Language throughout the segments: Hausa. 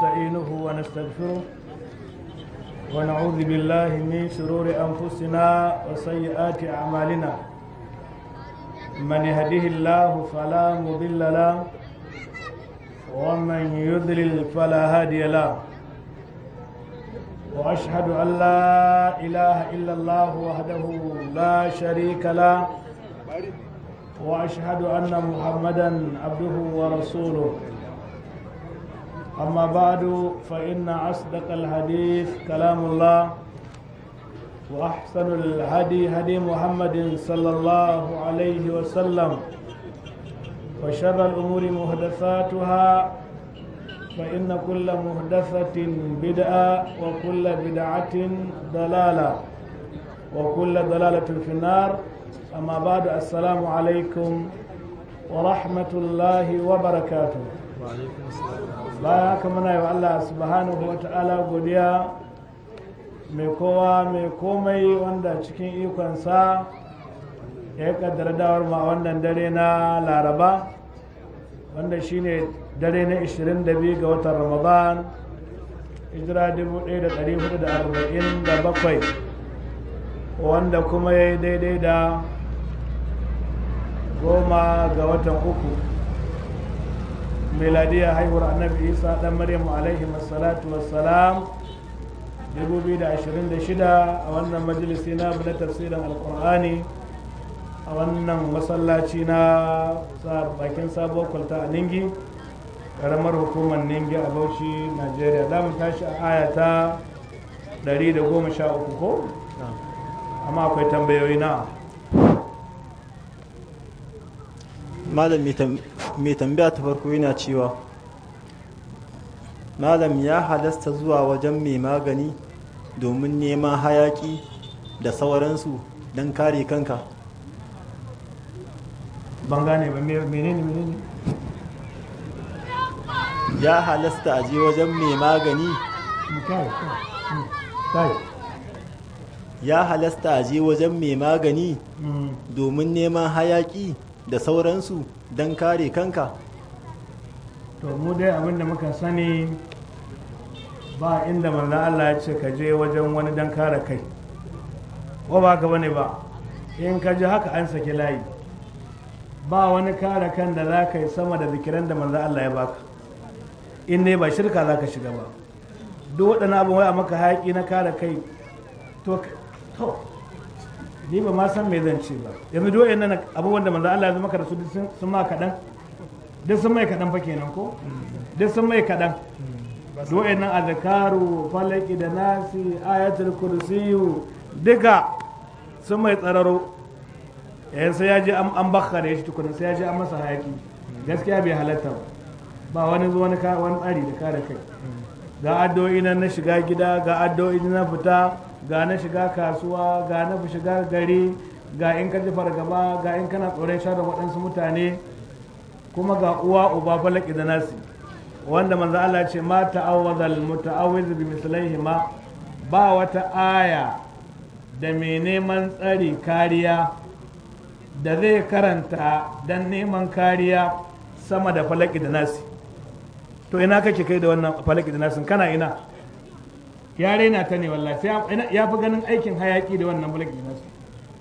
ونستعينه ونستغفره ونعوذ بالله من شرور أنفسنا وسيئات أعمالنا من يهده الله فلا مضل له ومن يضلل فلا هادي له وأشهد أن لا إله إلا الله وحده لا شريك له وأشهد أن محمدا عبده ورسوله أما بعد فإن أصدق الحديث كلام الله وأحسن الهدي هدي محمد صلى الله عليه وسلم وشر الأمور محدثاتها فإن كل محدثة بدعة وكل بدعة ضلالة وكل ضلالة في النار أما بعد السلام عليكم ورحمة الله وبركاته وعليكم السلام bayan haka muna yi wa Allah subhanahu wa ta'ala godiya mai kowa mai komai wanda cikin ikonsa ya kaddara dawar ma wannan dare na laraba wanda shine dare na 22 ga watan ramadan hijira 1447 wanda kuma ya yi daidai da 10 ga watan uku miladiya haihuwar annabi isa dan maryamu alaihi wassalatu wassalam 2026 a wannan majalisi na tafsirin alkur'ani a wannan masallaci na bakin sabuwar kwalta a ningi karamar hukumar ningi a bauchi nigeria za mu tashi a ayata 113 ko? amma akwai tambayoyi na malam mai tambaya ta farko yana cewa malam ya halasta zuwa wajen mai magani domin neman hayaki da sauransu don kare kanka. ban gane ba menene ya halasta a je wajen mai magani ya halasta a je wajen mai magani domin neman hayaki da sauransu don kare kanka. to mu dai abinda muka sani ba inda manzo Allah ya ce ka je wajen wani don kare kai ko ba ka bane ba in ka ji haka an saki layi ba wani kare kan da za ka yi sama da zikiran da manzo Allah ya baka in ne ba shirka za ka shiga ba duk waɗannan abin wai a maka hayaƙi na kare kai to ni ba ma san me zan ce ba yanzu duk waɗannan abubuwan da manzo Allah ya zama ka da su sun ma kaɗan duk sun mai kaɗan fa kenan ko duk sun mai kaɗan duk waɗannan azkaru falaki da nasi ayatul kursiyu duka sun mai tsararo yayin sai ya je an bakkare shi tukunan sai ya je an masa hayaki gaskiya bai halatta ba wani zuwa wani tsari da kare kai ga addu'o'i na shiga gida ga addu'o'i na fita ga na shiga kasuwa ga na shiga gari ga in ka ji fargaba ga in kana tsoron sharrin waɗansu mutane kuma ga uwa uba falaki da nasi wanda manzo Allah ce ma ta'awwazal muta'awwiz bi mislaihima ba wata aya da mai neman tsari kariya da zai karanta dan neman kariya sama da falaki da nasi to ina kake kai da wannan falaki da nasin kana ina ya raina ta ne wallahi ya fi ganin aikin hayaki da wannan falaki da nasin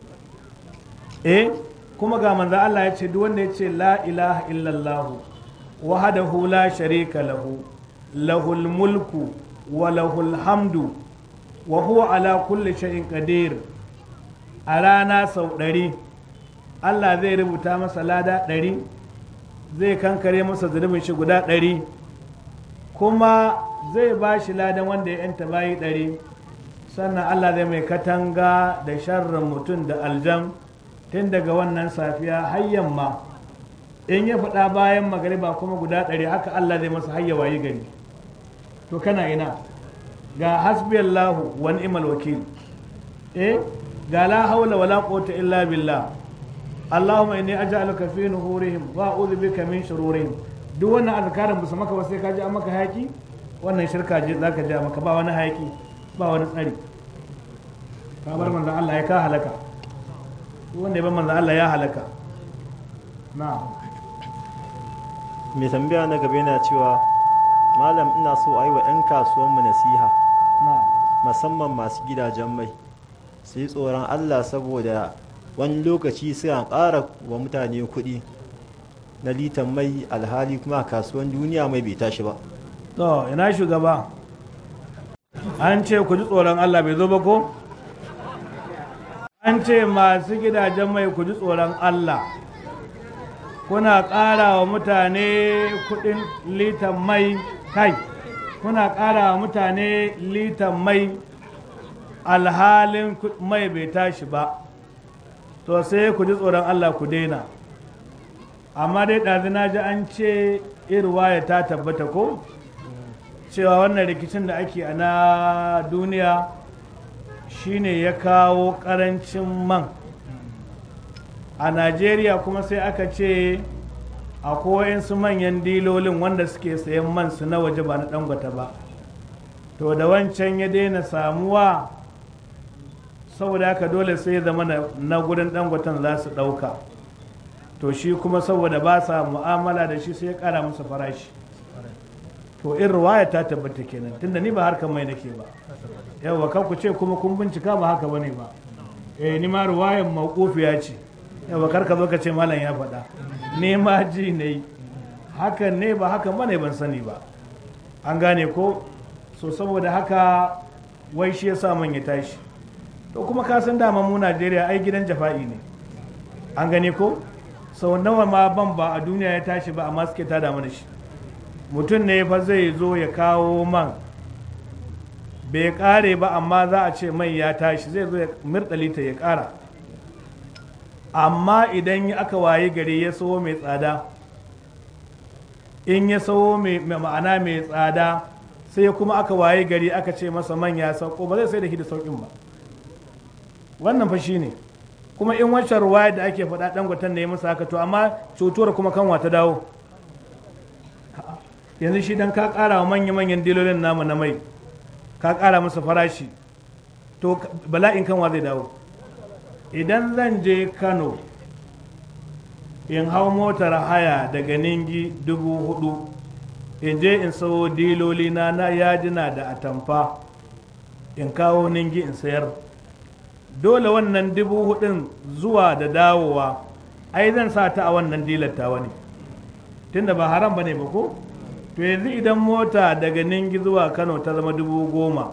kuma ga manzo Allah ya ce duk wanda ya ce la ilaha illallah wahdahu la sharika lahu lahul mulku wa lahul hamdu wa huwa ala kulli shay'in qadir a rana sau 100 Allah zai rubuta masa lada 100 zai kankare masa zunubin shi guda 100 kuma zai ba shi ladan wanda ya yanta bayi 100 sannan Allah zai mai katanga da sharrin mutum da aljan tun daga wannan safiya har yamma in ya faɗa bayan magariba kuma guda 100 haka Allah zai masa hayya wayi gari to kana ina ga hasbiyallahu wa ni'mal wakil ga la haula wala quwwata illa billah Allahumma inni aj'aluka fi nuhurihim wa a'udhu bika min shururihim duk wannan azkarin ba su maka ba sai ka ji an maka hayaki wannan shirka je zaka ji maka ba wani hayaki ba wani tsari ka bar manzon Allah ya ka halaka wanda ya bar manzon Allah ya halaka na'am mai tambaya na gaba yana cewa malam ina so a yi wa 'yan kasuwanmu nasiha na musamman masu gidajen mai su yi tsoron Allah saboda wani lokaci suna ƙara wa mutane kuɗi na litan mai alhali kuma a kasuwan duniya mai bai tashi ba. to ina shugaba an ce ku ji tsoron Allah bai zo ba ko an ce masu gidajen mai ku ji tsoron Allah kuna ƙara wa mutane kuɗin litan mai kai kuna ƙara wa mutane litan mai alhalin mai bai tashi ba to sai ku ji tsoron Allah ku daina amma dai ɗazu na ji an ce irwaya ta tabbata ko cewa wannan rikicin da ake a na duniya shine ya kawo ƙarancin man a Najeriya kuma sai aka ce akwai su manyan dilolin wanda suke sayan man su na waje ba na Dangote ba to da wancan ya daina samuwa saboda haka dole sai ya zama na gurin Dangoten za su ɗauka to shi kuma saboda ba sa mu'amala da shi sai ya ƙara musu farashi to in ruwaya ta tabbata kenan tunda ni ba harkar mai nake ba yawa kan ku ce kuma kun bincika ba haka bane ba ni ma ruwayan mawqufiya ce yawa kar ka zo ka ce malam ya faɗa ni ma ji ne hakan ne ba hakan bane ban sani ba an gane ko so saboda haka wai shi yasa man ya tashi to kuma ka san dama mu Najeriya ai gidan jafa'i ne an gane ko sau nawa ma ban ba a duniya ya tashi ba amma suke tada mana shi mutum ne fa zai zo ya kawo man bai kare ba amma za a ce mai ya tashi zai zo ya mirɗalita ya kara amma idan aka waye gari ya sawo mai tsada in ya sawo ma'ana mai tsada sai kuma aka waye gari aka ce masa man ya sauko ba zai sai da shi da saukin ba wannan fa shi ne kuma in wancan ruwaya da ake faɗa Dangoten da ya masa haka to amma cutuwar kuma kanwa ta dawo yanzu shi dan ka ƙara wa manya-manyan dilolin namu na mai ka ƙara masa farashi to bala'in kanwa zai dawo idan zan je Kano in hau motar haya daga Ningi 4,000 in je in sayo diloli na yajina da atamfa in kawo Ningi in sayar dole wannan 4,000 zuwa da dawowa ai zan sa ta a wannan dilar tawa ne tunda ba haram bane ba ko to yanzu idan mota daga Ningi zuwa Kano ta zama 10,000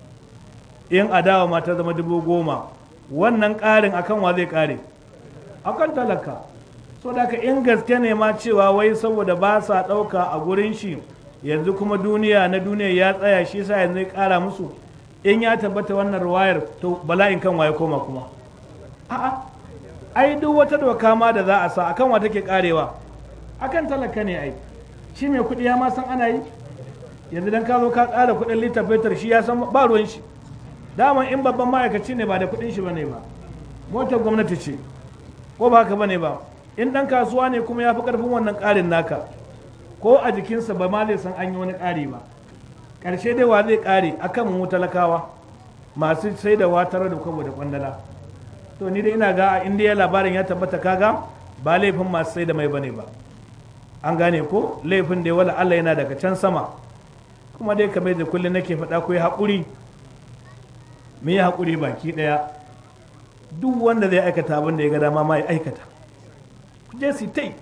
in a dawo ma ta zama 10,000 wannan ƙarin akan wa zai ƙare akan talaka so da in gaske ne ma cewa wai saboda ba sa ɗauka a gurin shi yanzu kuma duniya ya tsaya shi sa yanzu ya ƙara musu in ya tabbata wannan ruwayar to bala'in kan waye koma kuma a'a ai duk wata doka ma da za a sa akan wa take karewa akan talaka ne ai shi mai kuɗi ya ma san ana yi yanzu dan ka zo ka ƙara kuɗin litar fetur shi ya san ba ruwan shi daman in babban ma'aikaci ne ba da kuɗin shi bane ba motar gwamnati ce ko ba haka bane ba in dan kasuwa ne kuma ya fi ƙarfin wannan ƙarin naka ko a jikinsa ba ma zai san an yi wani ƙari ba ƙarshe dai wa zai ƙare akan mu talakawa masu sai da watar da kwabo da kwandala to ni dai ina ga inda ya labarin ya tabbata kaga ba laifin masu sai da mai bane ba an gane ko laifin da wala Allah yana daga can sama kuma dai kamar da kullum nake faɗa ku yi haƙuri mu yi haƙuri baki ɗaya duk wanda zai aikata abin da ya ga dama ma ya aikata ku je su tai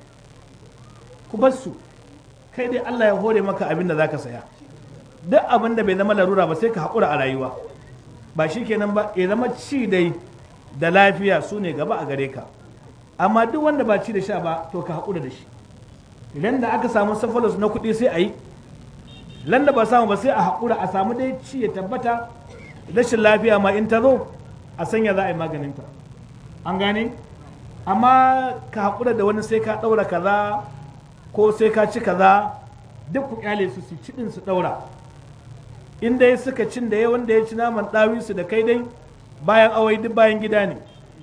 ku bar su kai dai Allah ya hore maka abin da zaka saya duk abin da bai zama larura ba sai ka haƙura a rayuwa ba shi kenan ba ya zama ci dai da lafiya su ne gaba a gare ka amma duk wanda ba ci da sha ba to ka haƙura da shi idan da aka samu safalos na kuɗi sai a yi lan da ba samu ba sai a haƙura a samu dai ci ya tabbata rashin lafiya ma in ta zo a sanya za a yi maganinta an gane amma ka haƙura da wani sai ka ɗaura kaza ko sai ka ci kaza duk ku kyale su ci ɗin su ɗaura in dai suka cin da ya wanda ya ci naman ɗawisu da kai dai bayan awai duk bayan gida ne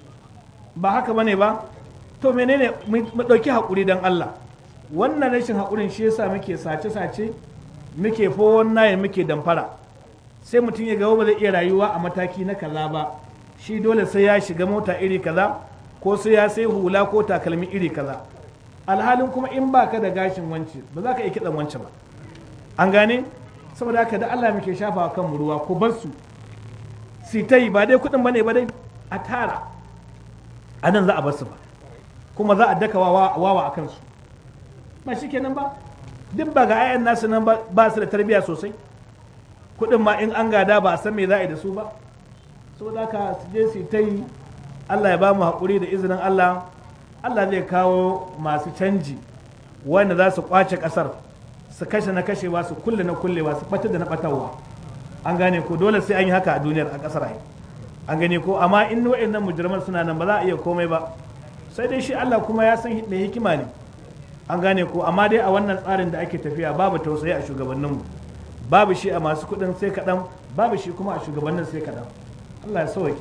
ba haka bane ba to menene mu ɗauki haƙuri don Allah wannan rashin haƙurin shi yasa muke sace-sace muke fowon nayin muke damfara sai mutum ya gaba ba zai iya rayuwa a mataki na kaza ba shi dole sai ya shiga mota iri kaza ko sai ya sai hula ko takalmi iri kaza alhalin kuma in baka da gashin wance ba za ka iya kiɗan wance ba an gane saboda haka da Allah muke shafa kan mu ruwa ko bar su ta yi ba dai kuɗin bane ba dai a tara a nan za a bar su ba kuma za a daka wawa a kansu ba shi kenan ba duk ba ga ayan nasu nan ba su da tarbiyya sosai kuɗin ma in an gada ba a san me za a yi da su ba saboda haka su je su ta yi Allah ya ba mu haƙuri da izinin Allah Allah zai kawo masu canji wanda za su kwace ƙasar su kashe na kashewa su kulle na kullewa su ɓatar da na ɓatarwa an gane ko dole sai an yi haka a duniyar a ƙasar ai an gane ko amma in wa'annan mujirman suna nan ba za a iya komai ba sai dai shi Allah kuma ya san mai hikima ne an gane ko amma dai a wannan tsarin da ake tafiya babu tausayi a shugabanninmu babu shi a masu kuɗin sai kaɗan babu shi kuma a shugabannin sai kaɗan Allah ya sauke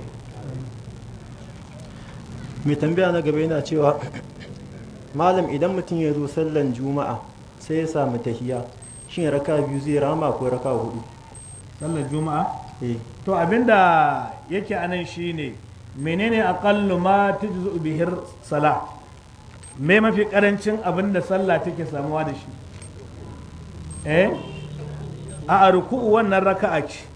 mai tambaya na gaba yana cewa malam idan mutum ya zo sallan juma'a sai ya samu tahiya shin raka biyu zai rama ko raka hudu sallar juma'a to abinda yake anan shine menene aqallu ma tujzu bihir sala me mafi karancin abinda sallah take samuwa da shi a ruku'u wannan raka'a ce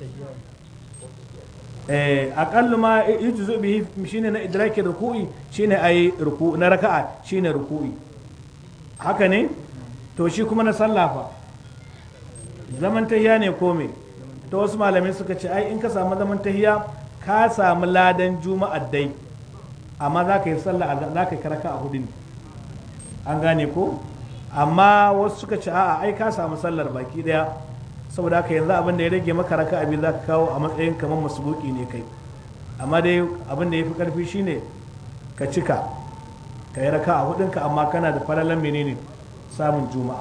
aqallu ma yujzu bihi shine na idraki ruku'i shine ayi ruku na raka'a shine ruku'i haka ne to shi kuma na sallah fa zaman tahiya ne ko me to wasu malamai suka ce ai in ka samu zaman tahiya ka samu ladan juma'a dai amma za ka yi sallah za ka yi karaka a hudu ne an gane ko amma wasu suka ce a'a ai ka samu sallar baki daya saboda haka yanzu abin da ya rage maka raka abin za ka kawo a matsayin kamar masubuki ne kai amma dai abin da ya fi karfi shine ka cika ka yi raka a hudunka amma kana da falalan menene samun juma'a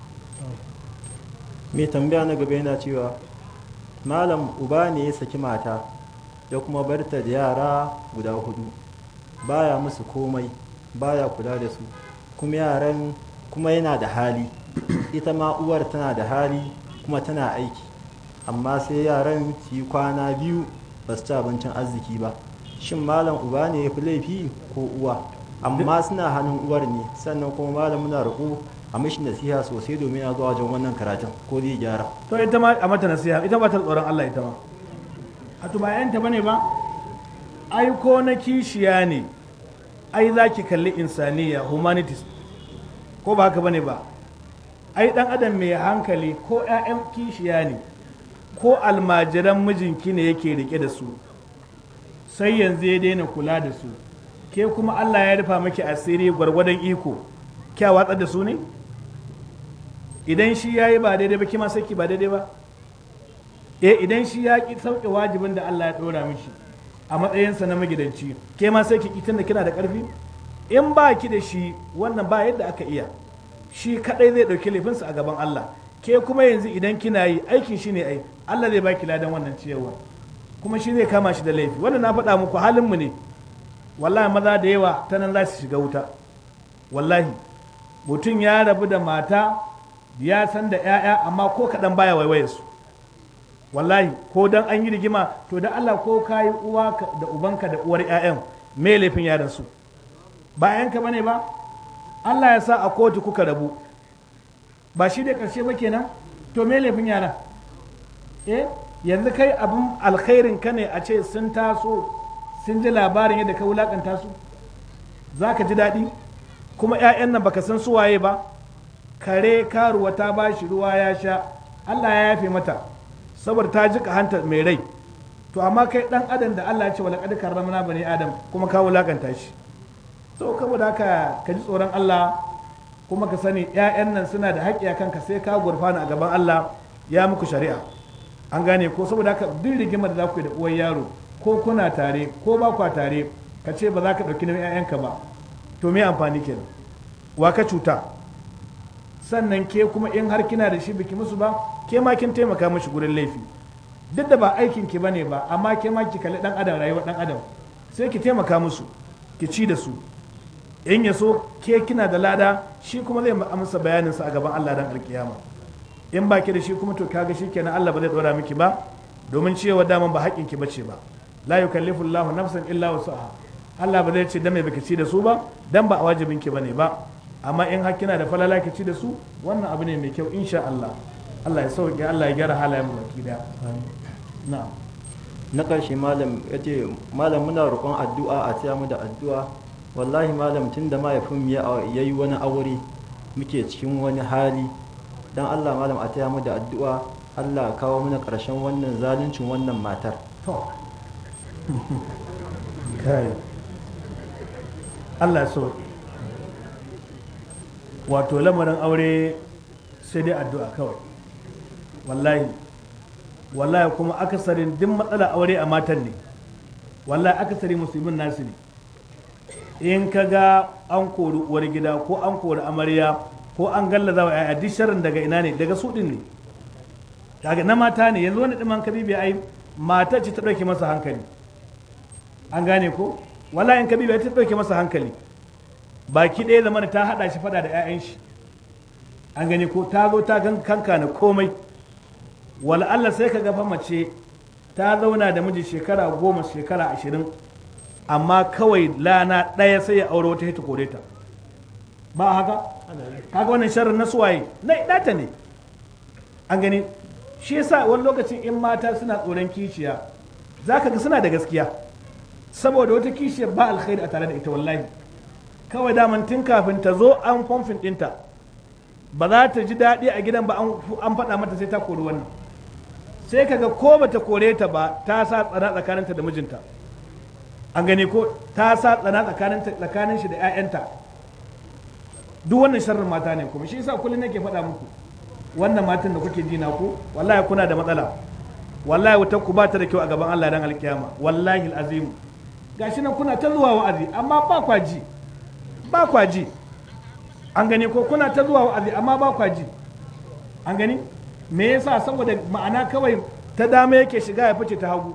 mai tambaya na gaba yana cewa malam uba ne ya saki mata ya kuma barta da yara guda 4 baya musu komai baya kula da su kuma yaran kuma yana da hali ita ma uwar tana da hali kuma tana aiki amma sai yaran su yi kwana 2 ba su ci abincin arziki ba shin malam uba ne ya fi laifi ko uwa amma suna hannun uwar ne sannan kuma malam muna roƙo a mishi nasiha sosai domin ya zuwa wajen wannan karatun ko zai gyara to ita ma a mata nasiha ita ba ta tsoron Allah ita ma a to ba yanta bane ba ai ko na kishiya ne ai zaki kalli insaniya humanities ko ba haka bane ba ai dan adam mai hankali ko ƴaƴan kishiya ne ko almajiran mijinki ne yake rike da su sai yanzu ya daina kula da su ke kuma Allah ya rufa maki asiri gwargwadon iko kya watsar da su ne idan shi ya yi ba daidai ba kima sai ki ba daidai ba idan shi ya ki sauke wajibin da Allah ya ɗora mishi a matsayinsa na magidanci ke ma sai ki ki tunda kina da ƙarfi in ba ki da shi wannan ba yadda aka iya shi kadai zai ɗauki laifinsa a gaban Allah ke kuma yanzu idan kina yi aikin shi ne ai Allah zai baki ladan wannan ciyarwa kuma shi zai kama shi da laifi wannan na faɗa muku halinmu ne wallahi maza da yawa ta nan za su shiga wuta wallahi mutum ya rabu da mata ya san da 'ya'ya amma ko kaɗan baya waiwaye su wallahi ko dan an yi rigima to da Allah ko ka yi uwa da ubanka da uwar 'ya'yan me laifin yaran su ba 'yanka bane ba Allah ya sa a kotu kuka rabu ba shi da ƙarshe ba kenan to me laifin yaran yanzu kai abin alkhairin ka ne a ce sun taso sun ji labarin yadda ka wulakanta su za ka ji daɗi kuma 'ya'yan nan baka san su waye ba kare karuwa ta ba shi ruwa ya sha Allah ya yafe mata saboda ta jika hanta mai rai to amma kai dan adam da Allah ya ce wala qad karramna bani adam kuma ka wulakanta shi so saboda haka ka ji tsoron Allah kuma ka sani 'ya'yan nan suna da haƙƙi a kanka sai ka gurfana a gaban Allah ya muku shari'a an gane ko saboda haka duk rigimar da za ku yi da uwar yaro ko kuna tare ko ba kwa tare ka ce ba za ka ɗauki nauyin 'ya'yanka ba to me amfani kenan wa ka cuta sannan ke kuma in har kina da shi biki musu ba ke ma kin taimaka mashi gurin laifi duk da ba aikin ki bane ba amma ke ma ki kalli dan adam rayuwar dan adam sai ki taimaka musu ki ci da su in ya so ke kina da lada shi kuma zai amsa bayanin sa a gaban Allah dan alkiyama in ba ki da shi kuma to kaga kenan Allah ba zai dora miki ba domin cewa daman ba haƙin ki bace ba la yukallifu Allahu nafsan illa wusaha Allah ba zai ce dan me baki ci da su ba dan ba a wajibin ki bane ba amma in har kina da falala ki ci da su wannan abu ne mai kyau insha Allah Allah ya sauke, Allah ya gyara halayen mu baki daya. Na'am. Na ƙarshe malam ya ce malam muna roƙon addu'a a taya mu da addu'a. Wallahi malam tun da mahaifin ya yi wani aure muke cikin wani hali, dan Allah malam a taya mu da addu'a, Allah kawo mana ƙarshen wannan zaluncin wannan matar. To kai Allah ya sauke. Wato lamarin aure sai dai addu'a kawai, wallahi kuma akasarin duk matsala aure a matan ne, wallahi akasari musulmin nasu ne. In ka ga an kori uwar gida ko an kori amarya ko an gallaza wa yaya, duk sharrin daga ina ne? Daga su din ne, daga na mata ne. Yanzu wani ɗiman kabibi ai matar ce ta ɗauke masa hankali, an gane ko? Wallahi in kabibi ta ɗauke masa hankali, baki ɗaya zamana ta haɗa shi fada da 'ya'yan shi, an gani ko? Ta zo ta kanka na komai. Wala Allah sai ka gafa mace ta zauna da miji shekara 10 shekara 20, amma kawai lana ɗaya sai ya aure wata hita kore ta. Ba haka? Kaga wannan sharrin na suwaye na ɗata ne, an gani. Shi yasa wani lokacin in mata suna tsoron kishiya za ka ga suna da gaskiya, saboda wata kishiyar ba alkhairi a tare da ita. Wallahi kawai daman tun kafin ta zo an fomfin ɗinta, ba za ta ji daɗi a gidan ba, an faɗa mata sai ta kori wannan. Sai kaga ko ba ta kore ta ba, ta sa tsana tsakaninta da mijinta, an gani ko? Ta sa tsana tsakanin shi da 'ya'yanta. Duk wannan sharrin mata ne. Kuma shi yasa kullum nake faɗa muku, wannan matan da kuke ji na ku, wallahi kuna da matsala, wallahi wutar ku ba ta da kyau a gaban Allah dan alkiyama, wallahi alazim. Gashi nan kuna ta zuwa wa'azi amma ba kwa ji, an gani ko? Kuna ta zuwa wa'azi amma ba kwa ji, an gani. Me yasa? Saboda ma'ana kawai ta dama yake shiga ya fice ta hagu.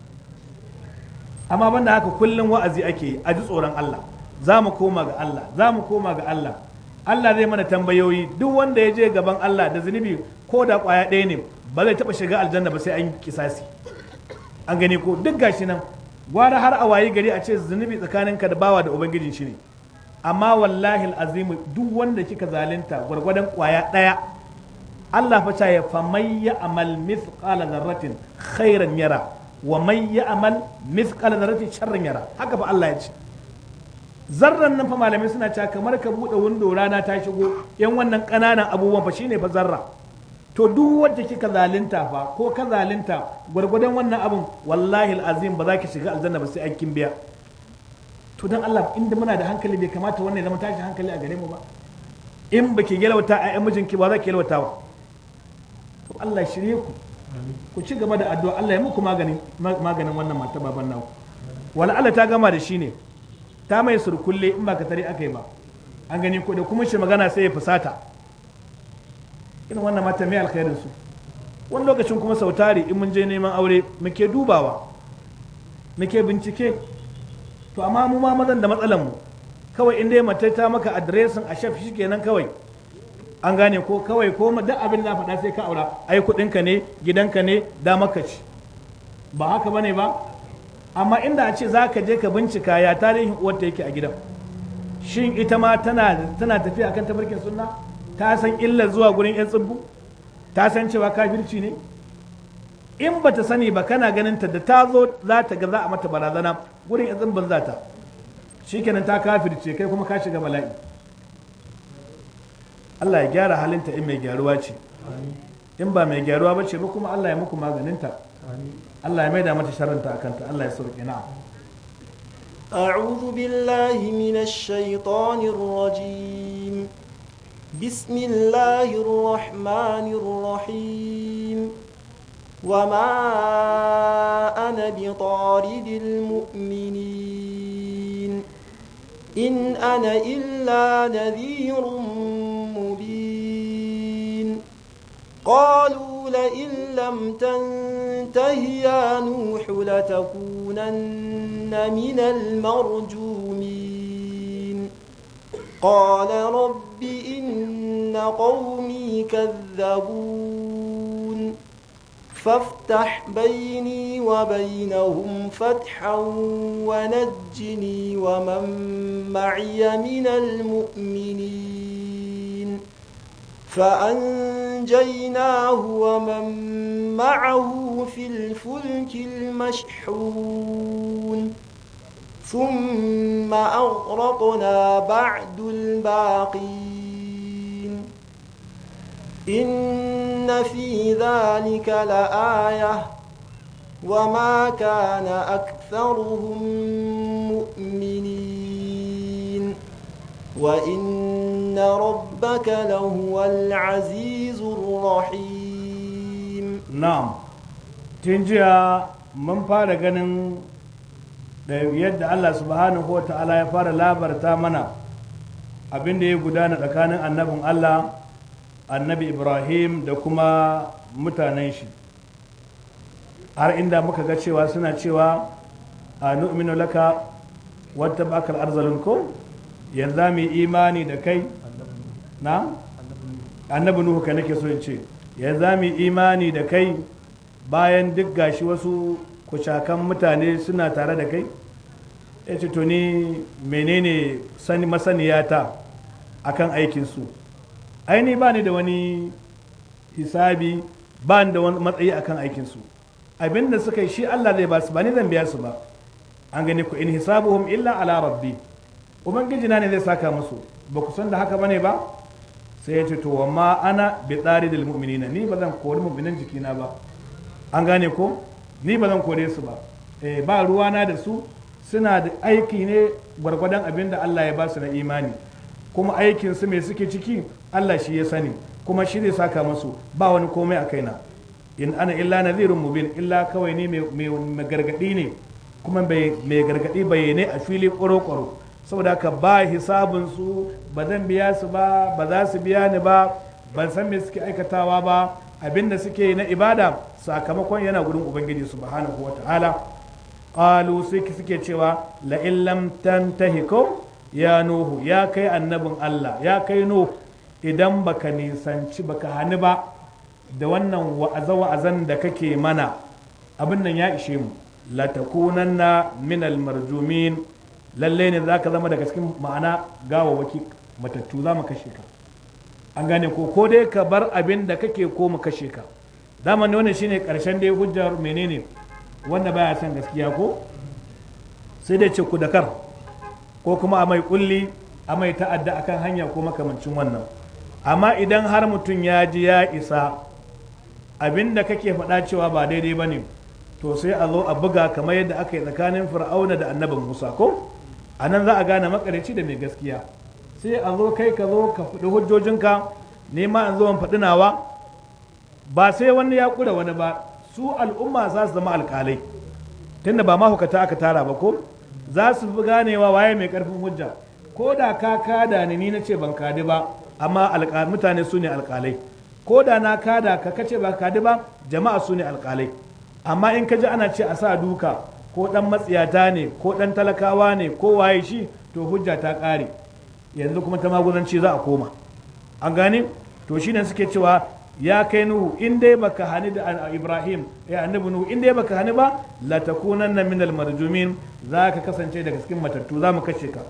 Amma banda haka kullum wa'azi ake yi, a ji tsoron Allah, za mu koma ga Allah, za mu koma ga Allah. Allah zai mana tambayoyi. Duk wanda ya je gaban Allah da zunubi ko da kwaya ɗaya ne, ba zai taɓa shiga aljanna ba sai an kisasi, an gani ko? Duk gashi nan, gwara har a wayi gari a ce zunubi tsakaninka da bawa da ubangijin shi ne. Amma wallahi azimu, duk wanda kika zalunta gwargwadon kwaya ɗaya, Allah fa ya fa may ya'mal mithqala dharratin khairan yara wa may ya'mal mithqala dharratin sharran yara. Haka fa Allah ya ce. Zarran nan fa malamai suna cewa kamar ka bude windo rana ta shigo, yan wannan kananan abubuwan fa shine fa zarra. To duk wanda kika zalunta fa ko ka zalunta gwargwadon wannan abun, wallahi alazim ba za ki shiga aljanna ba sai an kin biya. To dan Allah, inda muna da hankali bai kamata wannan ya zama tashi hankali a gare mu ba? In baki yalwata a mijinki ba za ki yalwata wa. To Allah shirye ku ci gaba da addu'a, Allah ya muku maganin wannan mata baban naku. Wala Allah ta gama da shi ne, ta mai surkulle in ba ka tare aka yi ba, an gani ko? Da kuma shi magana sai ya fusata. Irin wannan mata mai alkhairin su. Wani lokacin kuma sautari in mun je neman aure muke dubawa, muke bincike. To amma mu ma mazan da matsalan mu, kawai in dai mace ta maka adiresin a shaf shikenan kawai, an gane ko? Kawai ko duk abin da faɗa sai ka aura, ai kuɗinka ne, gidanka ne, da maka ci. Ba haka bane ba? Amma inda a ce za ka je ka bincika ya tarihin uwarta yake a gidan, shin ita ma tana tafiya akan tafarkin sunna? Ta san illar zuwa gurin yan tsibbu? Ta san cewa kafirci ne? In ba ta sani ba, kana ganin ta da ta zo za ta ga za a mata barazana gurin yan tsibbin za ta, shikenan ta kafirce, kai kuma ka shiga bala'i. Allah ya gyara halinta in mai gyaruwa ce, in ba mai gyaruwa ba ce ba kuma Allah ya muku maganinta. Allah ya maida mata sharrinta a kanta. Allah ya sauke. na'am. أعوذ بالله من الشيطان الرجيم. بسم الله الرحمن الرحيم. وما أنا بطارد المؤمنين إن أنا إلا نذير مبين قالوا لئن لم تنته يا نوح لتكونن من المرجومين قال رب إن قومي كذبون فافتح بيني وبينهم فتحا ونجني ومن معي من المؤمنين فأنجيناه فأنجيناه ومن معه في الفلك المشحون ثم أغرقنا بعد الباقين إن في ذلك لآية وما كان أكثرهم مؤمنين وإن ربك لهو العزيز الرحيم. نعم تنجيا من fara ganin da yadda Allah subhanahu wa ta'ala ya fara labarta mana abin da ya gudana tsakanin annabin Allah annabi Ibrahim da kuma mutanen shi, har inda muka ga cewa suna cewa a nu'minu laka wata bakal arzalin ko yanzu mu yi imani da kai na annabi Nuhu ka nake so in ce yanzu mu yi imani da kai bayan duk gashi wasu kucakan mutane suna tare da kai. Ya ce to ni menene masaniyata akan aikinsu, aini ba ni da wani hisabi, ba ni da wani matsayi akan aikinsu, abinda suka yi shi Allah zai ba su, ba ni zan biya su ba. An gani ku in hisabuhum illa ala rabbi, ubangiji na ne zai saka musu, ba ku san da haka bane ba. Sai ya ce to amma ana bi tsari da mu'minina, ni ba zan kori mu'minan jikina ba. An gane ko ni ba zan kore su ba, ba ruwana da su, suna da aiki ne gwargwadon abin da Allah ya ba su na imani, kuma aikin su mai suke ciki Allah shi ya sani, kuma shi zai saka musu, ba wani komai a kaina. In ana illa nadhirun mubin, illa kawai ne mai gargadi ne, kuma mai gargadi bayyane a fili ƙwaro-ƙwaro. Saboda haka ba hisabin su, ba zan biya su ba, ba za su biya ni ba, ban san me suke aikatawa ba, abin da suke na ibada sakamakon yana gurin ubangiji subhanahu wa ta'ala. Qalu suke cewa la in lam tantahi ko ya nuhu, ya kai annabin Allah, ya kai nuhu, idan baka nisanci baka hani ba da wannan wa'azan da kake mana, abin nan ya ishe mu, la takunanna min al marjumin, lalle ne zaka zama daga cikin ma'ana gawawaki matattu, za mu kashe ka. An gane ko dai ka bar abin da kake ko mu kashe ka. Dama ne wannan shine karshen dai hujjar menene wanda baya son gaskiya ko sai dai ce ku da kar, ko kuma a mai kulli a mai ta'adda akan hanya ko makamancin wannan. Amma idan har mutum ya ji ya isa abin da kake faɗa cewa ba daidai ba ne, to sai a zo a buga kamar yadda aka yi tsakanin fir'auna da annabin Musa ko a nan za a gane makarici da mai gaskiya. Sai a zo kai ka zo ka faɗi hujjojinka, nema an zo an faɗi nawa, ba sai wani ya ƙura wani ba, su al'umma za su zama alƙalai, tunda ba mahukata aka tara ba ko za su fi ganewa waye mai ƙarfin hujja. Ko da ka kada ni na ce ban kadi ba, amma mutane su ne alƙalai, ko da na kada ka kace ba kadi ba, jama'a su ne alƙalai. Amma in ka ji ana ce a sa duka, ko ɗan matsiyata ne ko ɗan talakawa ne ko waye shi, to hujja ta ƙare, yanzu kuma ta maguzanci za a koma. An gane to shine suke cewa ya kai Nuhu, in dai baka hani da Ibrahim ya annabi Nuhu, in dai baka hani ba, la takunanna minal marjumin, za ka kasance daga cikin matattu, za mu kashe ka.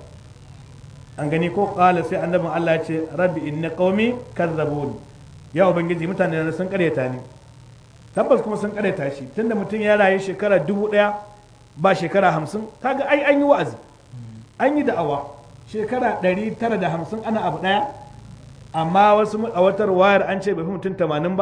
An gani ko qala sai annabin Allah ya ce rabbi inna qaumi kazzabun, ya ubangiji mutane na sun karyata ni. Tabbas kuma sun karyata shi, tunda mutum ya rayu shekara 1000 ba shekara 50, kaga ai an yi wa'azi, an yi da'awa shekara 950 ana abu daya, amma wasu a watar wayar an ce bai fi mutum 80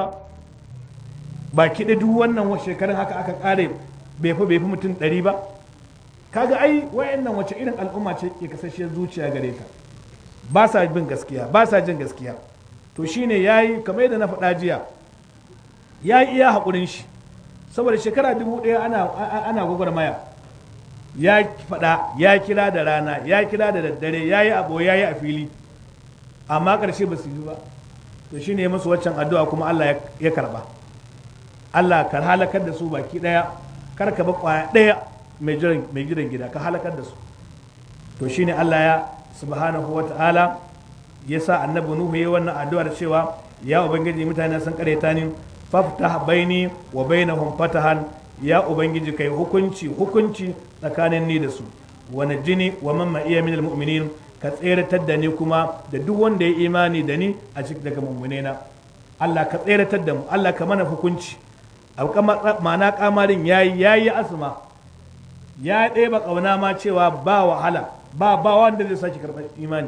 ba kiɗi duk wannan shekarun haka aka ƙare bai fi mutum 100 ba. Kaga ai wayannan wace irin al'umma ce ke kasashiyar zuciya gare ta, ba sa bin gaskiya, ba sa jin gaskiya. To shine yayi kamar yadda na faɗa jiya, yayi iya haƙurin shi, saboda shekara 1000 ana gwagwarmaya, ya faɗa, ya kira da rana, ya kira da daddare, ya yi abu, ya yi a fili, amma ƙarshe ba su yi ba. To shi ne musu waccan addu'a kuma Allah ya karɓa. Allah ka halakar da su baki ɗaya, kar ka ba ƙwaya ɗaya mai gidan gida, ka halakar da su. To shi ne Allah ya subhanahu wa ta'ala ya sa annabi Nuhu ya yi wannan addu'ar cewa ya ubangiji mutane sun ƙareta ni, faftah baini wa bainahum fatahan, ya ubangiji kai hukunci tsakanin ni da su, wa najini wa man ma'iya minal mu'minin, ka tseratar da ni kuma da duk wanda ya imani da ni a cikin daga mu'minena. Allah ka tseratar da mu Allah ka mana hukunci ma'ana kamarin yayi asma ya ɗeba ƙauna ma cewa ba wahala ba wanda zai sake karɓar imani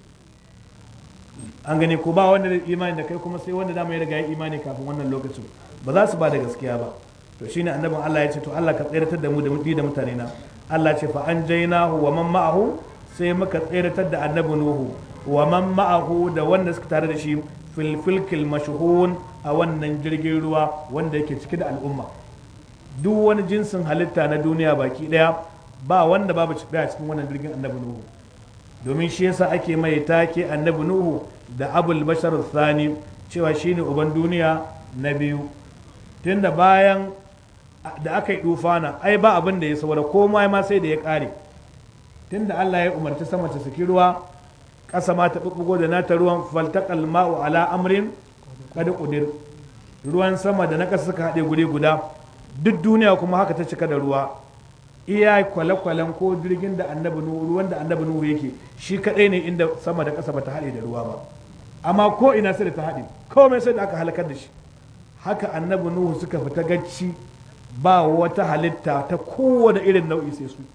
an gani ko ba wanda zai imani da kai kuma sai wanda dama ya riga ya imani kafin wannan lokacin ba za su ba da gaskiya ba to shine annabin Allah ya ce to Allah ka tseratar da mu da mutane na Allah ce fa anjaynahu wa man ma'ahu sai muka tseratar da annabi Nuhu wa man ma'ahu da wanda suka tare da shi fil filkil mashhun a wannan jirgin ruwa wanda yake cike da al'umma duk wani jinsin halitta na duniya baki daya ba wanda babu daya cikin wannan jirgin annabi Nuhu domin shi yasa ake mai take annabi Nuhu da abul bashar thani cewa shine uban duniya na biyu tunda bayan da aka yi dufana ai ba abin da ya saboda komai ma sai da ya kare tunda Allah ya umarci sama ta saki ruwa ƙasa ma ta bubbugo da nata ruwan faltaqal ma'u ala amrin qad qudir ruwan sama da na ƙasa suka haɗe guri guda duk duniya kuma haka ta cika da ruwa iya kwale-kwalen ko jirgin da annabi nuhu ruwan da annabi nuhu yake shi kadai ne inda sama da ƙasa bata haɗe da ruwa ba amma ko ina sai da ta haɗe komai sai da aka halakar da shi haka annabi nuhu suka fita gacci ba wata halitta ta kowane irin nau'i sai su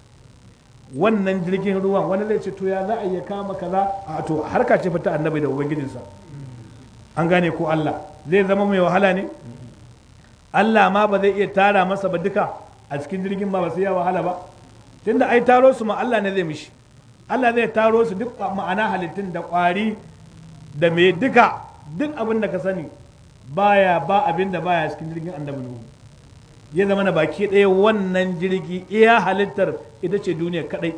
wannan jirgin ruwan wani zai ce to ya za a iya kama kaza a to harka ce fita annabi da ubangijinsa an gane ko Allah zai zama mai wahala ne Allah ma ba zai iya tara masa ba duka a cikin jirgin ba sai ya wahala ba tunda ai taro su ma Allah ne zai mishi Allah zai taro su duk ma'ana halittun da kwari da me duka duk abin da ka sani ba abin da baya cikin jirgin annabi Nuhu ya zama na baki ɗaya wannan jirgi iya halittar ita ce duniya kadai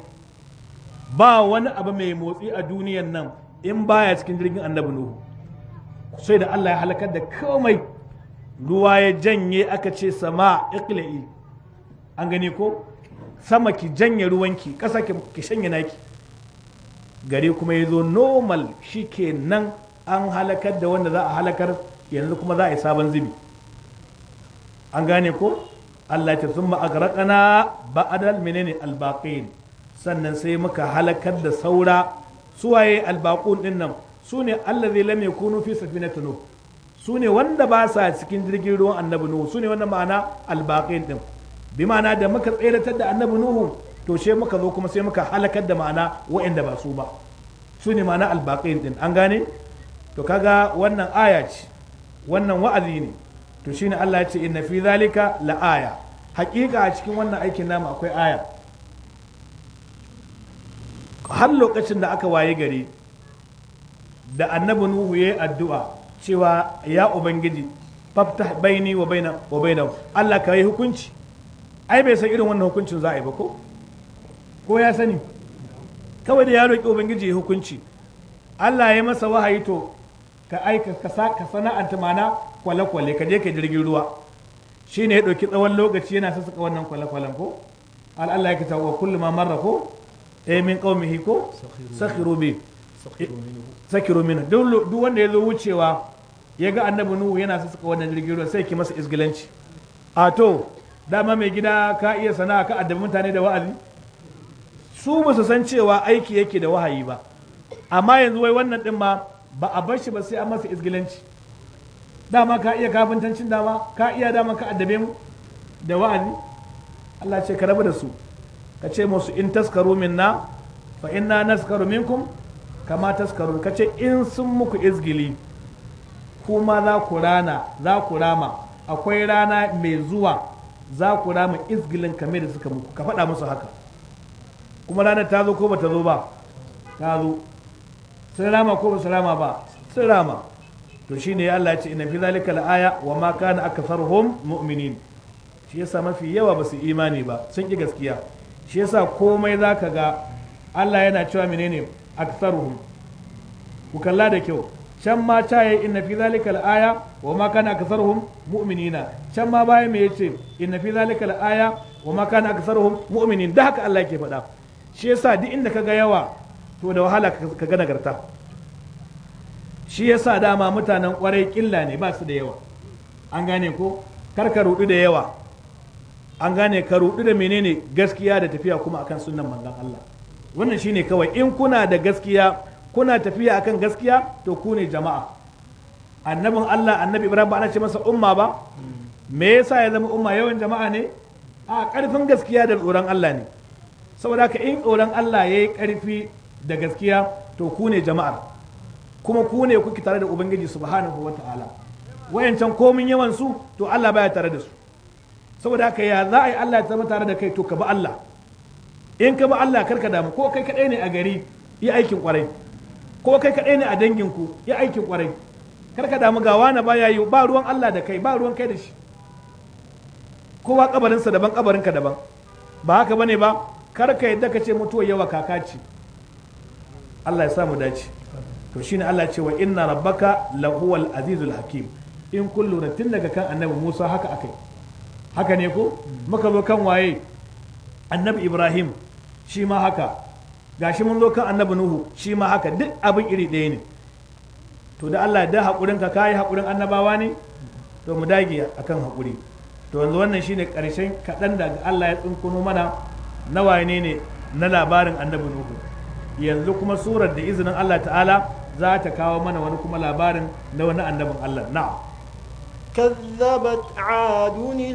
ba wani abu mai motsi a duniyan nan in baya cikin jirgin annabi Nuhu sai da Allah ya halakar da komai ruwa ya janye aka ce sama iqla'i an gani ko sama ki janye ruwanki ƙasa ki shanye naki gari kuma ya zo normal shikenan an halakar da wanda za a halakar yanzu kuma za a yi sabon zubi an gane ko Allah ce sun ma'agaraqana ba'adal menene albaqin sannan sai muka halakar da saura suwaye albaqun din nan su ne allazi lam yakunu fi safinati nuh su ne wanda ba sa cikin jirgin ruwan annabi nuhu su ne wannan ma'ana albaqin din bi ma'ana da muka tseratar da annabi nuhu to she muka zo kuma sai muka halakar da ma'ana wa'anda ba su ba su ne ma'ana albaqin din an gane to kaga wannan aya ce wannan wa'azi ne to shine Allah ya ce inna fi zalika la'aya haƙiƙa a cikin wannan aikin namu akwai aya har lokacin da aka waye gari da annabi nuhu yayi addu'a cewa ya ubangiji faftah baini wa baina Allah ka yi hukunci ai bai san irin wannan hukuncin za a yi ba ko ya sani kawai da ya roƙi ubangiji ya hukunci Allah ya masa wahayi to ka aika ka sana'anta mana kwale-kwale ka je ka jirgin ruwa shi ne ya ɗauki tsawon lokaci yana sassaka wannan kwale-kwalen ko Allah ya kita wa kullu ma marra ko min qaumihi ko sakhiru min duk wanda ya zo wucewa ya ga annabi nuhu yana sassaka wannan jirgin ruwa sai ki masa isgilanci a to dama mai gida ka iya sana'a ka addabi mutane da wa'azi su ba su san cewa aiki yake da wahayi ba amma yanzu wai wannan din ma ba a bar shi ba sai an masa isgilanci dama ka iya kafintancin dama ka iya dama ka addabe mu da wa'azi Allah ce ka rabu da su ka ce musu in taskaru minna fa inna naskaru minkum kama taskaru ka ce in sun muku izgili kuma za ku rama akwai rana mai zuwa za ku rama izgilin kame da suka muku ka faɗa musu haka kuma ranar ta zo ko ba ta zo ba ta zo sun rama ko ba su rama ba sun rama to shine Allah ya ce inna fi zalika la'aya wa ma kana aktharuhum mu'minin shi yasa mafi yawa ba su imani ba sun ki gaskiya shi yasa komai zaka ga Allah yana cewa menene aktharuhum ku kalla da kyau can ma ta yi inna fi zalika la'aya wa ma kana aktharuhum mu'minina can ma baya me yace inna fi zalika la'aya wa ma kana aktharuhum mu'minin da haka Allah yake faɗa shi yasa duk inda kaga yawa to da wahala ka ga nagarta shi yasa dama mutanen kwarai killa ne ba su da yawa an gane ko kar ka rudu da yawa an gane ka rudu da menene gaskiya da tafiya kuma akan sunnan manzon Allah wannan shine kawai in kuna da gaskiya kuna tafiya akan gaskiya to ku ne jama'a annabin Allah annabi Ibrahim ba ana ce masa umma ba me yasa ya zama umma yawan jama'a ne a ƙarfin gaskiya da tsoron Allah ne saboda haka in tsoron Allah ya yi ƙarfi da gaskiya to ku ne jama'ar kuma ku ne kuke tare da ubangiji subhanahu wata'ala wayancan komin yawan su to Allah baya tare da su saboda haka ya za a yi Allah ya zama tare da kai to ka bi Allah in ka bi Allah karka damu ko kai kadai ne a gari yi aikin kwarai ko kai kadai ne a danginku yi aikin kwarai karka damu ga wani baya yi ba ruwan Allah da kai ba ruwan kai da shi kowa kabarinsa daban kabarinka daban ba haka bane ba karka yadda ka ce mutuwa yawa kaka ce Allah ya samu dace to shine Allah ce wa inna rabbaka lahuwal azizul hakim in kun lura tun daga kan annabi Musa haka akai haka ne ko muka zo kan waye annabi Ibrahim shi ma haka gashi mun zo kan annabi Nuhu shi ma haka duk abin iri ɗaya ne to da Allah da haƙurin ka kayi haƙurin annabawa ne to mu dage akan haƙuri to yanzu wannan shine ƙarshen kaɗan da Allah ya tsinkuno mana na wane ne na labarin annabi Nuhu yanzu kuma surar da izinin Allah ta'ala za ta kawo mana wani kuma labarin na wani annabin Allah na'am كذبت عاد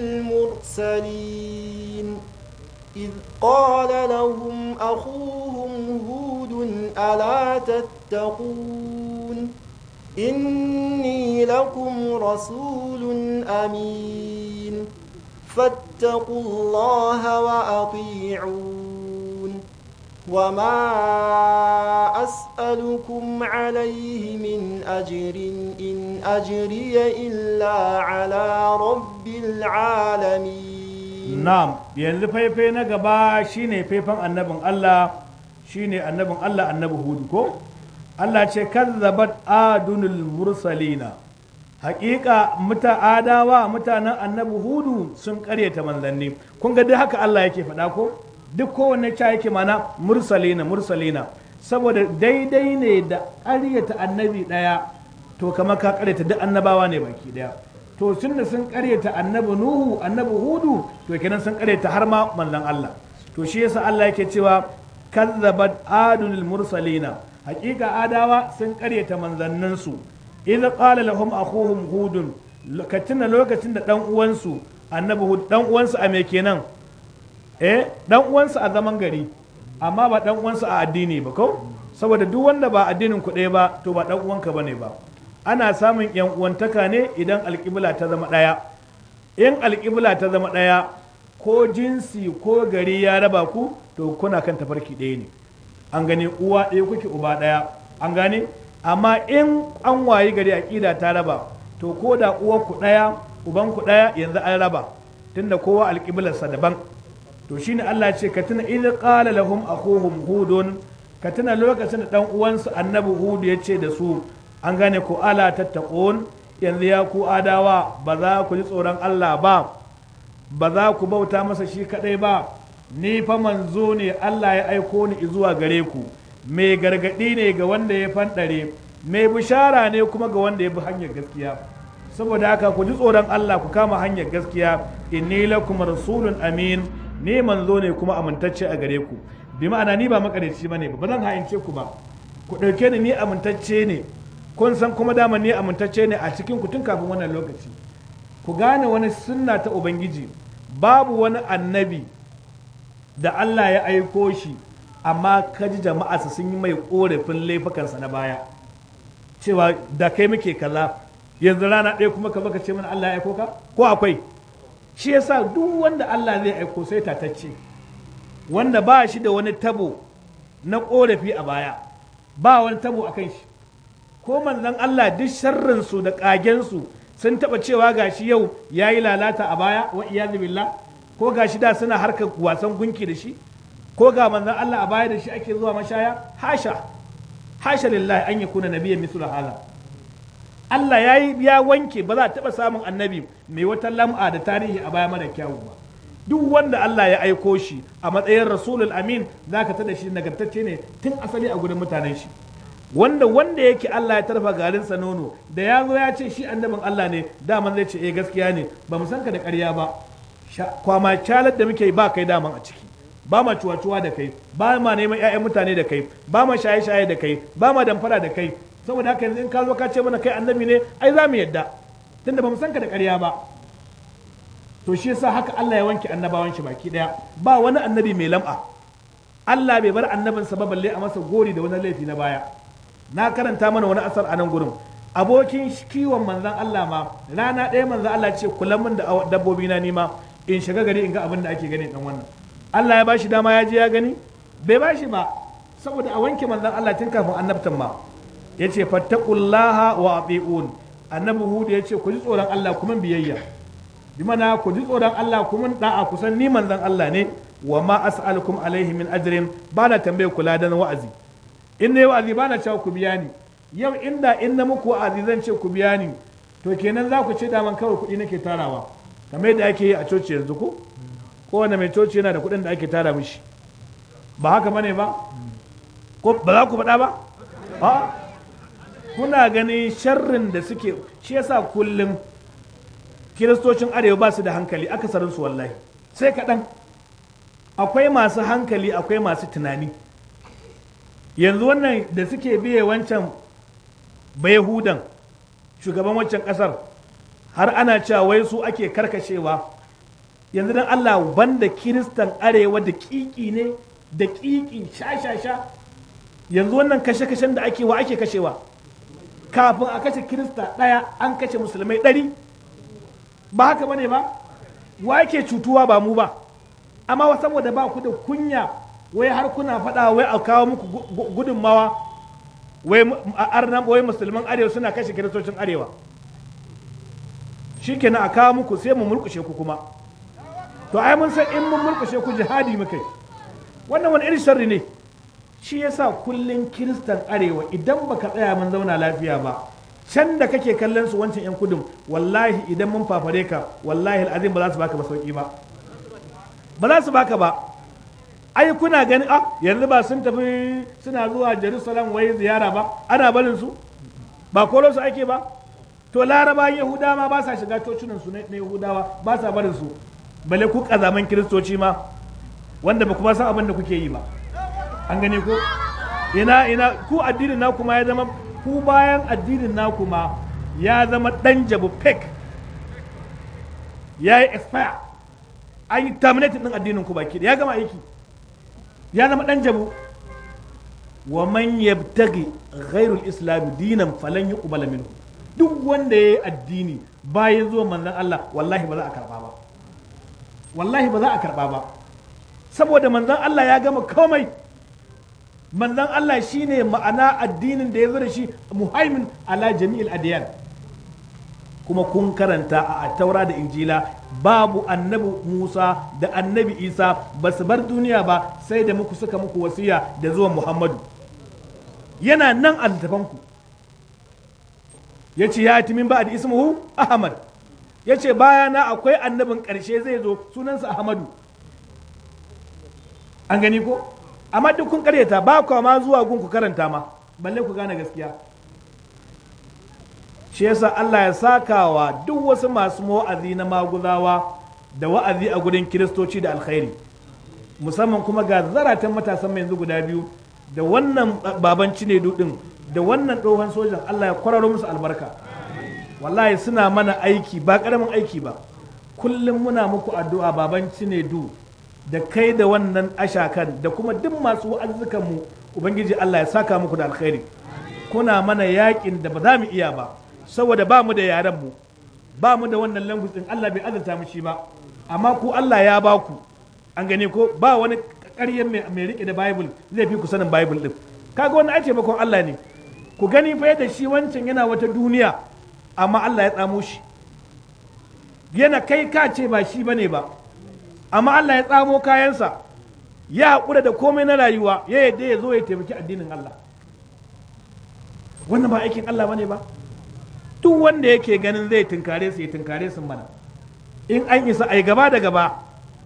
المرسلين إذ قال لهم أخوهم هود ألا تتقون إني لكم رسول أمين فاتقوا الله وأطيعون وما أسألكم عليه من أجر إن أجري إلا على رب العالمين نعم ينزل فيفي نغبا شيني فيفان النبي الله شيني النبي الله النبي هود كو Allah ce kazzabat adunul mursalina haƙiƙa adawa mutanen annabi hudu sun ƙaryata manzanni kun ga duk haka Allah yake faɗa ko duk kowanne ca yake mana mursalina saboda daidai ne da ƙaryata annabi ɗaya to kamar ka ƙaryata duk annabawa ne baki ɗaya to sun da sun ƙaryata annabi nuhu annabi hudu to kenan sun ƙaryata har ma manzon Allah to shi yasa Allah yake cewa kazzabat adunul mursalina hakika adawa sun karyata manzanninsu idan qala lahum akhuhum hudun lokacin da dan uwansu annabi hud dan uwansu a me kenan dan uwansu a zaman gari amma ba dan uwansu a addini ba ko saboda duk wanda ba addinin ku ɗaya ba to ba dan uwanka bane ba ana samun yan uwantaka ne idan alƙibla ta zama ɗaya in alƙibla ta zama ɗaya ko jinsi ko gari ya raba ku to kuna kan tafarki ɗaya ne an gane uwa ɗaya kuke uba ɗaya an gane amma in an wayi gari aƙida ta raba to ko da uwar ku ɗaya uban ku ɗaya yanzu an raba tunda kowa alƙiblarsa daban to shine Allah ce ka tuna idh qala lahum akhuhum hudun ka tuna lokacin da dan uwansu annabi hudu ya ce da su an gane ko ala tattaqun yanzu ya ku adawa ba za ku ji tsoron Allah ba za ku bauta masa shi kadai ba ni fa manzo ne Allah ya aiko ni zuwa gare ku mai gargadi ne ga wanda ya fanɗare mai bishara ne kuma ga wanda ya bi hanyar gaskiya saboda haka ku ji tsoron Allah ku kama hanyar gaskiya inni lakum rasulun amin ni manzo ne kuma amintacce a gare ku bi ma'ana ni ba makareci bane ba zan hayince ku ba ku ɗauke ni amintacce ne kun san kuma dama ni amintacce ne a cikin ku tun kafin wannan lokaci ku gane wani sunna ta ubangiji babu wani annabi da Allah ya aiko shi amma kaji jama'arsa sun yi mai korafin laifukansa na baya cewa da kai muke kaza yanzu rana ɗaya kuma ka baka ce mana Allah ya aiko ka ko akwai shi yasa duk wanda Allah zai aiko sai tatacce wanda ba shi da wani tabo na korafi a baya ba wani tabo a kan shi ko manzon Allah duk sharrinsu da ƙagensu sun taɓa cewa gashi yau ya yi lalata a baya wa iyazu billah ko ga shi da suna harkar wasan gunki da shi ko ga manzon Allah a baya da shi ake zuwa mashaya hasha lillahi an yakuna nabiyyan mithlu hala Allah ya wanke ba za a taɓa samun annabi mai wata lam'a da tarihi a baya mara kyawu ba duk wanda Allah ya aiko shi a matsayin rasulul amin zaka tada shi nagartacce ne tun asali a gurin mutanen shi wanda yake Allah ya tarfa garinsa nono da ya zo ya ce shi annabin Allah ne daman zai ce gaskiya ne ba mu san ka da ƙarya ba kwama calar da muke ba kai daman a ciki ba ma cuwa-cuwa da kai ba ma neman 'ya'yan mutane da kai ba ma shaye-shaye da kai ba ma damfara da kai saboda haka yanzu in ka zo ka ce mana kai annabi ne ai za mu yadda tunda ba mu san ka da ƙarya ba. To shi yasa haka Allah ya wanke annabawan shi baki daya, ba wani annabi mai lam'a. Allah bai bar annabinsa ba balle a masa gori da wani laifi na baya. Na karanta mana wani asar a nan gurin, abokin kiwon manzan Allah ma rana ɗaya manzan Allah ce kula min da dabbobi na nima in shiga gari in ga abin da ake gani dan wannan. Allah ya bashi dama ya je ya gani? Bai bashi ba, saboda a wanke manzan Allah tun kafin annabtan ma. Ya ce fattaqullaha wa ati'un. Annabi Hud ya ce ku ji tsoron Allah kuma biyayya. Bi mana ku ji tsoron Allah kuma da'a kusan ni manzan Allah ne, wa ma as'alukum alaihi min ajrin, ba na tambaye kula da wa'azi. In ne wa'azi ba na cewa ku biya ni. Yau inda in na muku wa'azi zan ce ku biya ni, to kenan za ku ce daman kawai kuɗi nake tarawa, kamar yadda ake yi a coci yanzu ko? Kowane mai coci yana da kuɗin da ake tara mishi. Ba haka bane ba? Ko ba za ku faɗa ba? A kuna ganin sharrin da suke, shi yasa kullum kiristocin arewa ba su da hankali akasarinsu wallahi, sai kaɗan. Akwai masu hankali akwai masu tunani. Yanzu wannan da suke biye wancan bayahudan shugaban wancan kasar har ana cewa wai su ake karkashewa. Yanzu dan Allah banda kiristan arewa da kiki ne da kiki sha yanzu wannan kashe-kashen da ake wa ake kashewa, kafin a kashe kirista ɗaya an kashe musulmai 100. Ba haka bane ba? Wa ake cutuwa ba mu ba, amma saboda ba ku da kunya wai har kuna faɗa wai a kawo muku gudunmawa wai musulman arewa suna kashe kiristocin arewa. Shikenan a kawo muku sai mu murkushe ku kuma. To ai mun san in mun murkushe ku jihadi mukai. Wannan wani irin sharri ne. Shi yasa kullun kiristan arewa idan baka tsaya mun zauna lafiya ba, can da kake kallon su wancan yan kudin, wallahi idan mun fafare ka wallahi al'azim ba za su baka ba sauki ba. Ba za su baka ba. Ai kuna gani yanzu ba sun tafi suna zuwa Jerusalem wai ziyara ba, ana barin su ba koro su ake ba. To laraba yahudawa ma ba sa shiga cocinan su na yahudawa, ba sa barin su, bale ku kazaman kiristoci ma wanda ba kuma san abin da kuke yi ba. An gani ko ina ku addinin naku ma ya zama, ku bayan addinin naku ma ya zama dan jabu fake, ya yi expire, an yi terminating din addinin ku baki ya gama aiki, ya zama dan jabu. Wa man yabtaghi ghairul islam dinan falan yuqbal minhu. Duk wanda yayi addini bayan zuwa manzon Allah wallahi ba za a karba ba, wallahi ba za a karba ba, saboda manzon Allah ya gama komai. Manzon Allah shine ma'ana addinin da ya zo da shi, muhaimin ala jami'il adiyan. Kuma kun karanta a taura da injila babu annabi Musa da annabi Isa ba su bar duniya ba sai da muku suka muku wasiya da zuwan Muhammadu. Yana nan a littafanku. Ya ce ya min ba'ad ismuhu Ahmad. Ya ce bayana akwai annabin ƙarshe zai zo sunansa Ahmadu. An gani ko? Amma duk kun karyata, ba ku ma zuwa gun ku karanta ma balle ku gane gaskiya. Shi yasa Allah ya sakawa duk wasu masu wa'azi na maguzawa da wa'azi a gurin kiristoci da alkhairi, musamman kuma ga zaratan matasan mai yanzu guda biyu da wannan baban Cinedu din da wannan tsohon sojan. Allah ya kwararo musu albarka. Wallahi suna mana aiki ba karamin aiki ba. Kullum muna muku addu'a baban Cinedu da kai da wannan ashakan da kuma duk masu wa'azzukan mu, ubangiji Allah ya saka muku da alkhairi. Kuna mana yakin da ba za mu iya ba saboda ba mu da yaran mu, ba mu da wannan language din, Allah bai azanta mu shi ba, amma ku Allah ya ba ku. An gane ko ba wani ƙaryen mai rike da Bible zai fi ku sanin Bible din. Kaga wannan ai taimakon Allah ne. Ku gani fa yadda shi wancan yana wata duniya amma Allah ya tsamo shi, yana kai ka ce ba shi bane ba, amma Allah ya tsamo kayansa, ya haƙura da komai na rayuwa, ya yadda ya zo ya taimaki addinin Allah. Wannan ba aikin Allah bane ba? Duk wanda yake ganin zai tunkare su ya tunkare su mana, in an isa ai gaba da gaba.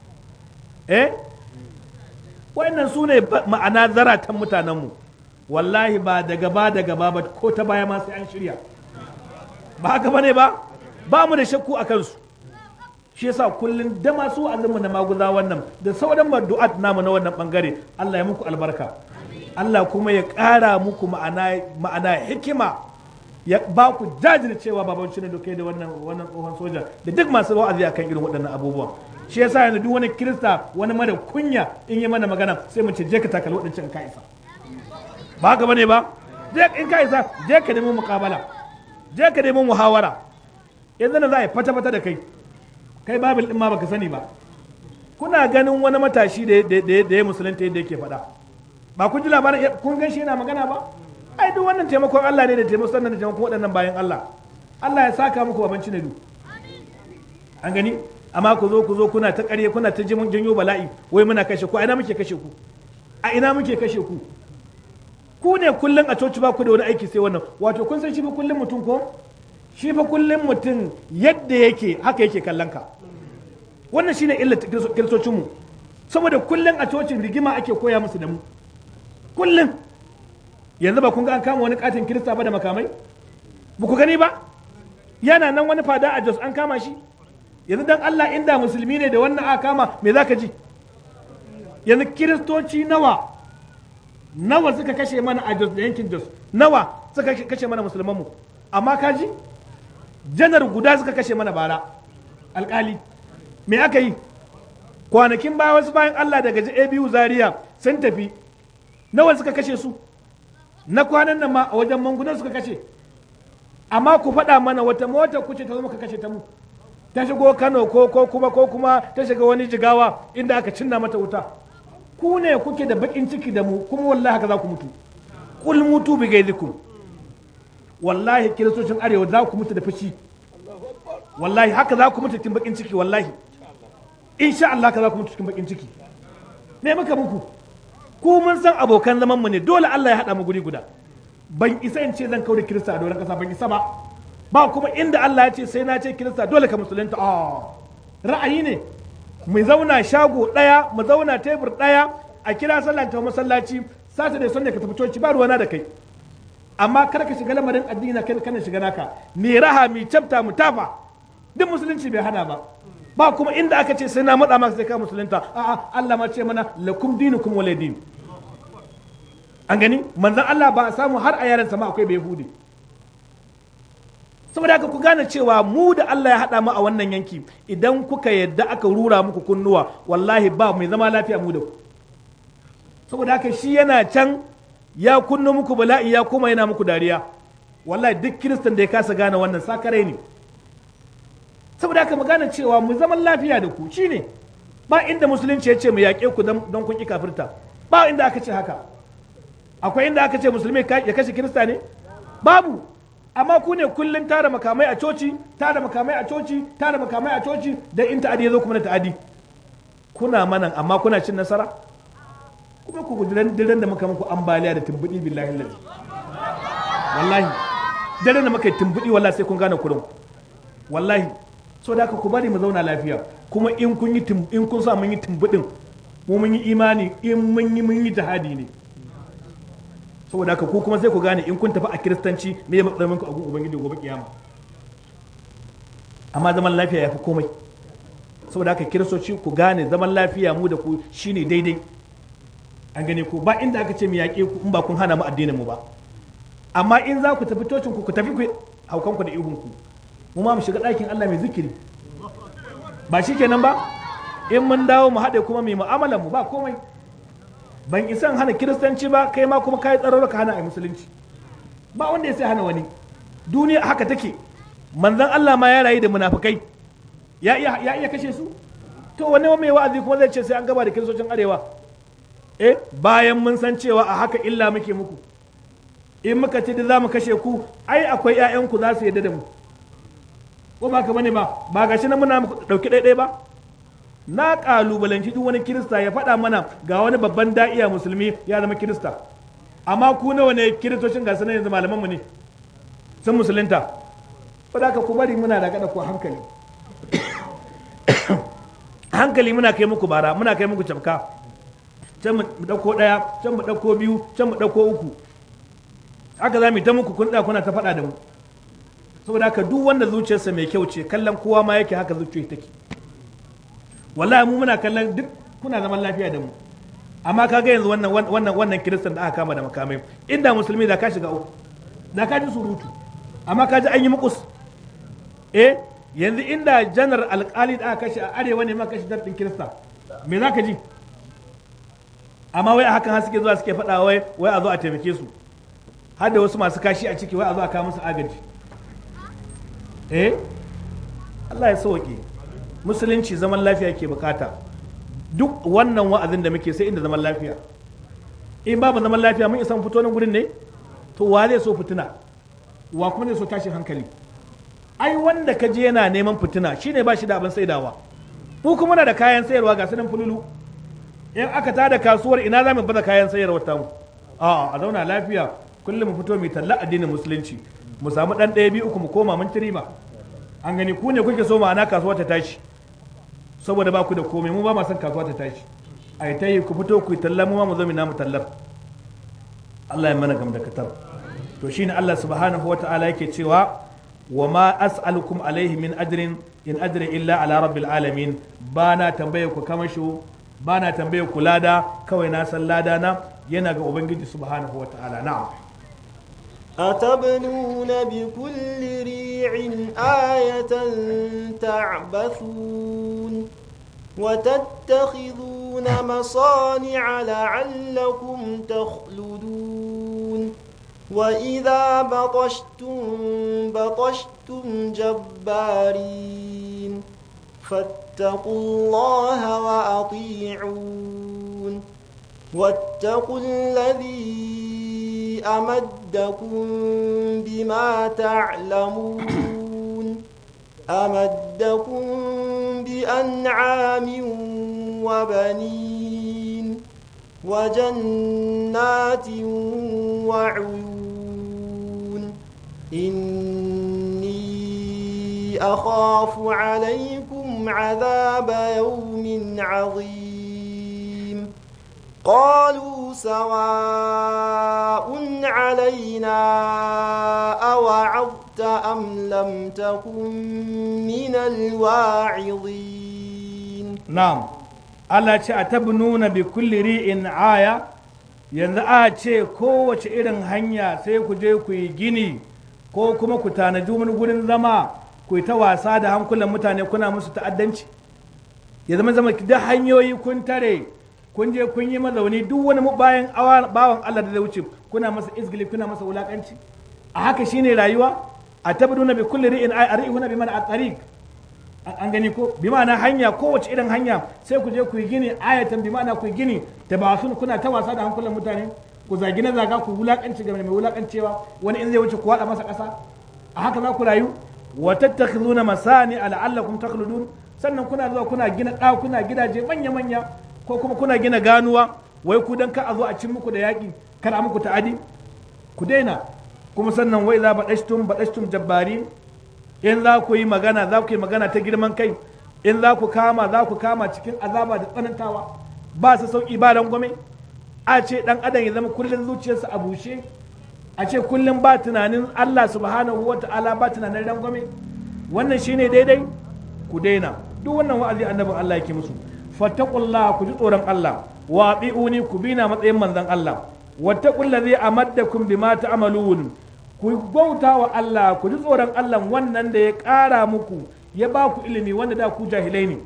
Wannan su ne ma'ana zaratan mutanenmu. Wallahi ba da gaba da gaba ba, ko ta baya ma sai an shirya. Ba haka bane ba? Ba mu da shakku a kansu. Shi yasa kullum da masu wa'azinmu na maguza wannan da sauran du'at namu na wannan bangare, Allah ya muku albarka, Allah kuma ya ƙara muku ma'ana hikima, ya ba ku jajircewa baban shi ne dokai da wannan tsohon soja da duk masu wa'azi akan irin waɗannan abubuwan. Shi yasa yanzu duk wani kirista wani mara kunya in yi mana magana sai mu ce je ka takali waɗancan in ka isa. Ba haka bane ba? Je in ka isa je ka nemi muƙabala, je ka nemi muhawara. Yanzu na za a yi fata-fata da kai babil ɗin ma baka sani ba. Kuna ganin wani matashi da ya musulunta yadda yake faɗa, ba kun ji labarin kun gan shi yana magana ba? Ai duk wannan taimakon Allah ne da taimakon da taimakon waɗannan bayan Allah. Allah ya saka muku babanci ne du. An gani? Amma ku zo kuna ta ƙarye kuna ta janyo bala'i wai muna kashe ku. A ina muke kashe ku? A ina muke kashe ku? Ku ne kullum a coci ba ku da wani aiki sai wannan. Wato kun san shi fa kullum mutum ko? Shi fa kullum mutum yadda yake haka yake kallon ka. Wannan shine illar kiristocinmu. Saboda kullum a cocin rigima ake koya musu da mu. Kullum. Yanzu ba kun ga an kama wani katin kirista ba da makamai? Ba ku gani ba? Yana nan wani fada a Jos an kama shi? Yanzu dan Allah inda musulmi ne da wannan aka kama me za ka ji? Yanzu kiristoci nawa suka kashe mana a Jos da yankin Jos? Nawa suka kashe mana musulmanmu? Amma ka ji? Janar guda suka kashe mana bara. Alƙali. Me aka yi? Kwanakin baya wasu bayan Allah daga ABU Zaria sun tafi. Nawa suka kashe su? Na kwanan nan ma a wajen mangunan suka kashe. Amma ku faɗa mana wata mota kuce ta zo muka kashe ta mu. Ta shigo Kano ko kuma ta shiga wani Jigawa inda aka cinna mata wuta. Ku ne kuke da bakin ciki da mu kuma wallahi haka za ku mutu. Kul mutu bi gaizikum. Wallahi kiristocin arewa za ku mutu da fushi. Wallahi haka za ku mutu cikin bakin ciki wallahi. Insha Allah ka za ku mutu cikin bakin ciki. Me muka muku? Ku mun san abokan zaman mu ne dole Allah ya haɗa mu guri guda. Ban isa in ce zan kaure kirista a doron ƙasa ban isa ba. Ba kuma inda Allah ya ce sai na ce kirista dole ka musulunta. Ra'ayi ne. Mu zauna shago ɗaya, mu zauna tebur ɗaya, a kira sallah ta masallaci, Saturday Sunday ka tafi coci ba ruwana da kai. Amma kar ka shiga lamarin addini kana shiga naka. Me raha mi chapta mu tafa. Duk musulunci bai hana ba. Ba kuma inda aka ce sai na matsa maka sai ka musulunta. A'a Allah ma ce mana lakum dinukum wala din. An gani manzon Allah ba a samu har a yaran sama akwai bai Yahudi. Saboda haka ku gane cewa mu da Allah ya haɗa mu a wannan yanki idan kuka yadda aka rura muku kunnuwa wallahi ba mai zama lafiya mu da ku. Saboda haka shi yana can ya kunno muku bala'i ya kuma yana muku dariya. Wallahi duk kiristan da ya kasa gane wannan sakarai ne. Saboda haka mu gane cewa mu zaman lafiya da ku shine ba inda musulunci ya ce mu yaƙe ku don kun ƙi kafirta. Ba inda aka ce haka. Akwai inda aka ce musulmi ya kashe kirista ne? Babu. Amma ku ne kullum tara makamai a coci, tara makamai a coci, tara makamai a coci, da in ta'adi ya zo kuma na ta'adi. Kuna manan amma kuna cin nasara? Kuma ku daren da muka muku ambaliya da tumbuɗi billahi lalli. Wallahi, daren da muka yi tumbuɗi wallahi sai kun gane kurin. Wallahi, so da ku bari mu zauna lafiya. Kuma in kun sa mun yi tumbuɗin, mu mun yi imani, in mun yi jihadi ne. Saboda haka ku kuma sai ku gane in kun tafi a kiristanci me ya matsayin ku a gun ubangiji gobe kiyama. Amma zaman lafiya ya fi komai. Saboda haka kiristoci ku gane zaman lafiya mu da ku shine daidai. An gane ku ba inda aka ce mu yaƙe ku in ba kun hana mu addinin mu ba. Amma in za ku tafi tocin ku tafi ku haukan ku da ihun ku. Mu ma mu shiga ɗakin Allah mai zikiri. Ba shi kenan ba? In mun dawo mu haɗe kuma mai mu'amalar mu ba komai. Ban isan hana kiristanci ba kai ma kuma kai tsaro ka hana a musulunci ba wanda ya sai hana wani duniya haka take manzon Allah ma ya rayu da munafikai ya iya kashe su to wani mai wa'azi kuma zai ce sai an gaba da kiristocin arewa bayan mun san cewa a haka illa muke muku in muka ce da za mu kashe ku ai akwai 'ya'yanku za su yadda da mu ko ba ka bane ba gashi na muna dauki ɗaiɗai ba na kalubalanci duk wani kirista ya faɗa mana ga wani babban da'iya musulmi ya zama kirista amma ku nawa ne kiristocin gasu na yanzu malamanmu ne sun musulunta ba da ka ku bari muna da kada ku hankali hankali muna kai muku bara muna kai muku cafka can mu ɗauko ɗaya can mu ɗauko biyu can mu ɗauko uku haka za mu ta muku kun kuna ta faɗa da mu saboda haka duk wanda zuciyarsa mai kyau ce kallon kowa ma yake haka zuciyar take wallahi mu muna kallon duk kuna zaman lafiya da mu amma kaga yanzu wannan kiristan da aka kama da makamai inda musulmi da ka shiga uku da ka ji surutu amma ka ji an yi mukus yanzu inda janar alkali da aka kashe a arewa ne ma kashe dardin kirista me za ka ji amma wai a hakan har suke zuwa suke faɗa wai a zo a taimake su har da wasu masu kashi a ciki wai a zo a kawo musu agaji Allah ya sauke musulunci zaman lafiya ke bukata duk wannan wa'azin da muke sai inda zaman lafiya in babu zaman lafiya mun isa fito nan gurin ne to wa zai so fitina wa kuma zai so tashin hankali ai wanda ka je yana neman fitina shine ba shi da abin saidawa mu kuma na da kayan sayarwa ga sanin fululu in aka tada kasuwar ina za mu bada kayan sayarwa ta mu a zauna lafiya kullum mu fito mu talla addinin musulunci mu samu dan ɗaya biyu uku mu koma mun ci riba an gani ku ne kuke so ma'ana kasuwa ta tashi saboda ba ku da komai mu ba ma san kasuwa ta tashi ai ta yi ku fito ku yi talla mu ma mu zo mu namu tallar Allah ya mana gam da katar to shine Allah subhanahu wata'ala yake cewa wa ma as'alukum alaihi min ajrin in ajri illa ala rabbil alamin ba na tambaye ku kamasho ba na tambaye ku lada kawai na san lada na yana ga ubangiji subhanahu wata'ala na'am أتبنون بكل ريع آية تعبثون وتتخذون مصانع لعلكم تخلدون وإذا بطشتم جبارين فاتقوا الله وأطيعون واتقوا الذي أمدكم بما تعلمون أمدكم بأنعام وبنين وجنات وعيون إني أخاف عليكم عذاب يوم عظيم قالوا سواء علينا أوعظت أم لم تكن من الواعظين نعم Allah ce a tabnuna bi kulli ri'in aya yanzu a ce kowace irin hanya sai ku je ku yi gini ko kuma ku tanaji wani gurin zama ku yi ta wasa da hankulan mutane kuna musu ta'addanci ya zama da hanyoyi kun tare kun je kun yi mazauni duk wani bayan bawan Allah da zai wuce kuna masa izgili kuna masa wulakanci a haka shine rayuwa a tabnuna bi kulli ri'in aya arihuna bi man at-tariq an gani ko bi ma'ana hanya kowace irin hanya sai ku je ku yi gini ayatan bi ma'ana ku yi gini ta ba su kuna ta wasa da hankulan mutane ku zagi na zaga ku wulakanci ga mai wulakancewa wani in zai wuce ku wada masa ƙasa a haka za ku rayu wa tattakhizuna masani la'allakum takhludun sannan kuna zuwa kuna gina ɗakuna gidaje manya manya ko kuma kuna gina ganuwa wai ku dan ka a zo a cin muku da yaƙi kar a muku ta'adi ku daina kuma sannan wai za badashtum jabbari in za ku yi magana ta girman kai in za ku kama cikin azaba da tsanantawa ba su sauki ba rangwame a ce dan adam ya zama kullum zuciyarsa a bushe a ce kullum ba tunanin Allah subhanahu wa ta'ala ba tunanin rangwame wannan shine daidai ku daina duk wannan wa'azi annabin Allah yake musu fattaqullah ku ji tsoron Allah wa bi'uni ku bina matsayin manzon Allah wattaqullazi amaddakum bima ta'malun ku bauta wa Allah ku ji tsoron Allah wannan da ya ƙara muku ya ba ku ilimi wanda da ku jahilai ne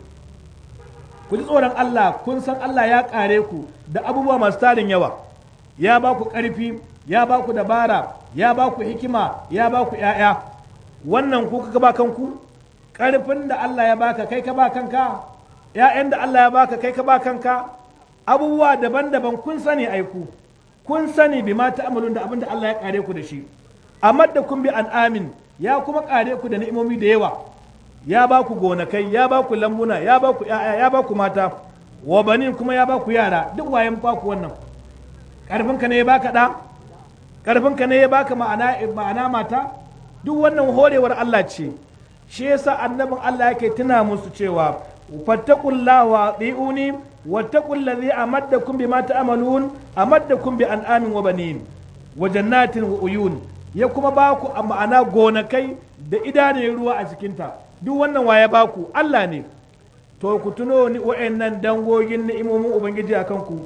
ku ji tsoron Allah kun san Allah ya ƙare ku da abubuwa masu tarin yawa ya ba ku ƙarfi ya ba ku dabara ya ba ku hikima ya ba ku ‘ya'ya wannan ku ka ba kanku ƙarfin da Allah ya baka kai ka ba kanka ‘ya'yan da Allah ya baka kai ka ba kanka abubuwa daban-daban kun sani aiku kun sani bi ma ta'amalun da abin da Allah ya ƙare ku da shi amma da kun bi an'amin ya kuma kare ku da ni'imomi da yawa ya ba ku gonakai ya ba ku lambuna ya ba ku ƴaƴa ya ba ku mata wa banin kuma ya ba ku yara duk wayan ba ku wannan karfin ka ne ya baka da karfin ka ne ya baka ma'ana mata duk wannan horewar Allah ce shi yasa annabin Allah yake tuna musu cewa fattaqullaha wa ati'uni wattaqul ladhi amaddakum bima ta'malun amaddakum bi an'amin wa banin wa jannatin wa uyun ya kuma ba ku a ma'ana gonakai da idanun ruwa a cikinta duk wannan waye ba ku Allah ne to ku tuno ni wa'annan dangogin ni'imomin ubangiji a kanku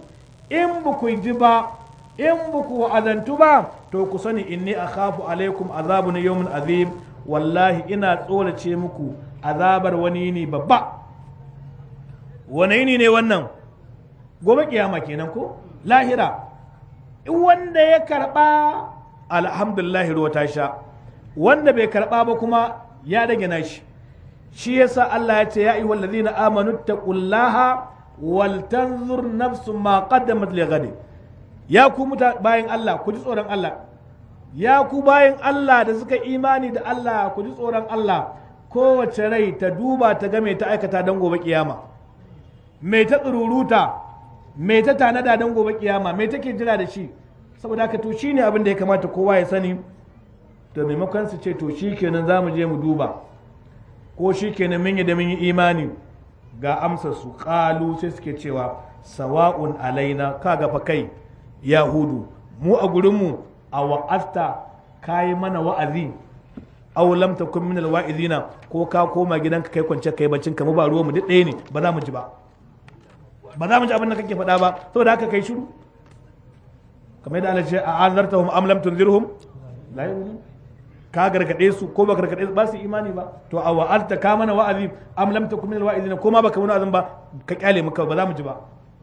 in ba ku ji ba in ba ku wa'azantu ba to ku sani inni akhafu alaikum azabun yawmin azim wallahi ina tsorace muku azabar wani ne babba. wani yini ne wannan? Gobe kiyama kenan ko lahira. Wanda ya karba alhamdulillah ruwa ta sha, wanda bai karba ba kuma ya rage nashi. shi yasa Allah ya ce ya ayyuhal ladhina amanu taqullaha wal tanzur nafsun ma qaddamat li ghadin. Ya ku bayan Allah ku ji tsoron Allah, ya ku bayan Allah da suka imani da Allah ku ji tsoron Allah. Kowace rai ta duba ta ga me ta aikata don gobe kiyama, me ta tsururuta, me ta tanada don gobe kiyama, me take jira da shi. Saboda haka to shine abin da ya kamata kowa ya sani. To maimakon su ce to shikenan za mu je mu duba, ko shikenan mun yi da mun yi imani, ga amsar su qalu sai suke cewa sawa'un alaina, kaga fa kai yahudu mu a gurinmu a wa'asta kayi mana wa'azi aw lam takun min alwa'izina, ko ka koma gidanka kai kwance kai baccin ka mu ba ruwa mu duk ɗaya ne, ba za mu ji ba, ba za mu ji abin da kake faɗa ba. saboda haka kai shiru, kamar yadda Allah ya ce a anzartahum am lam tunzirhum la yu'minun. Ka gargade su ko ba gargade su ba su imani ba. To a wa'azta ka mana wa'azi am lam takun min alwa'izina, ko ma baka mana wa'azin ba ka kyale mu kawai ba za mu ji ba.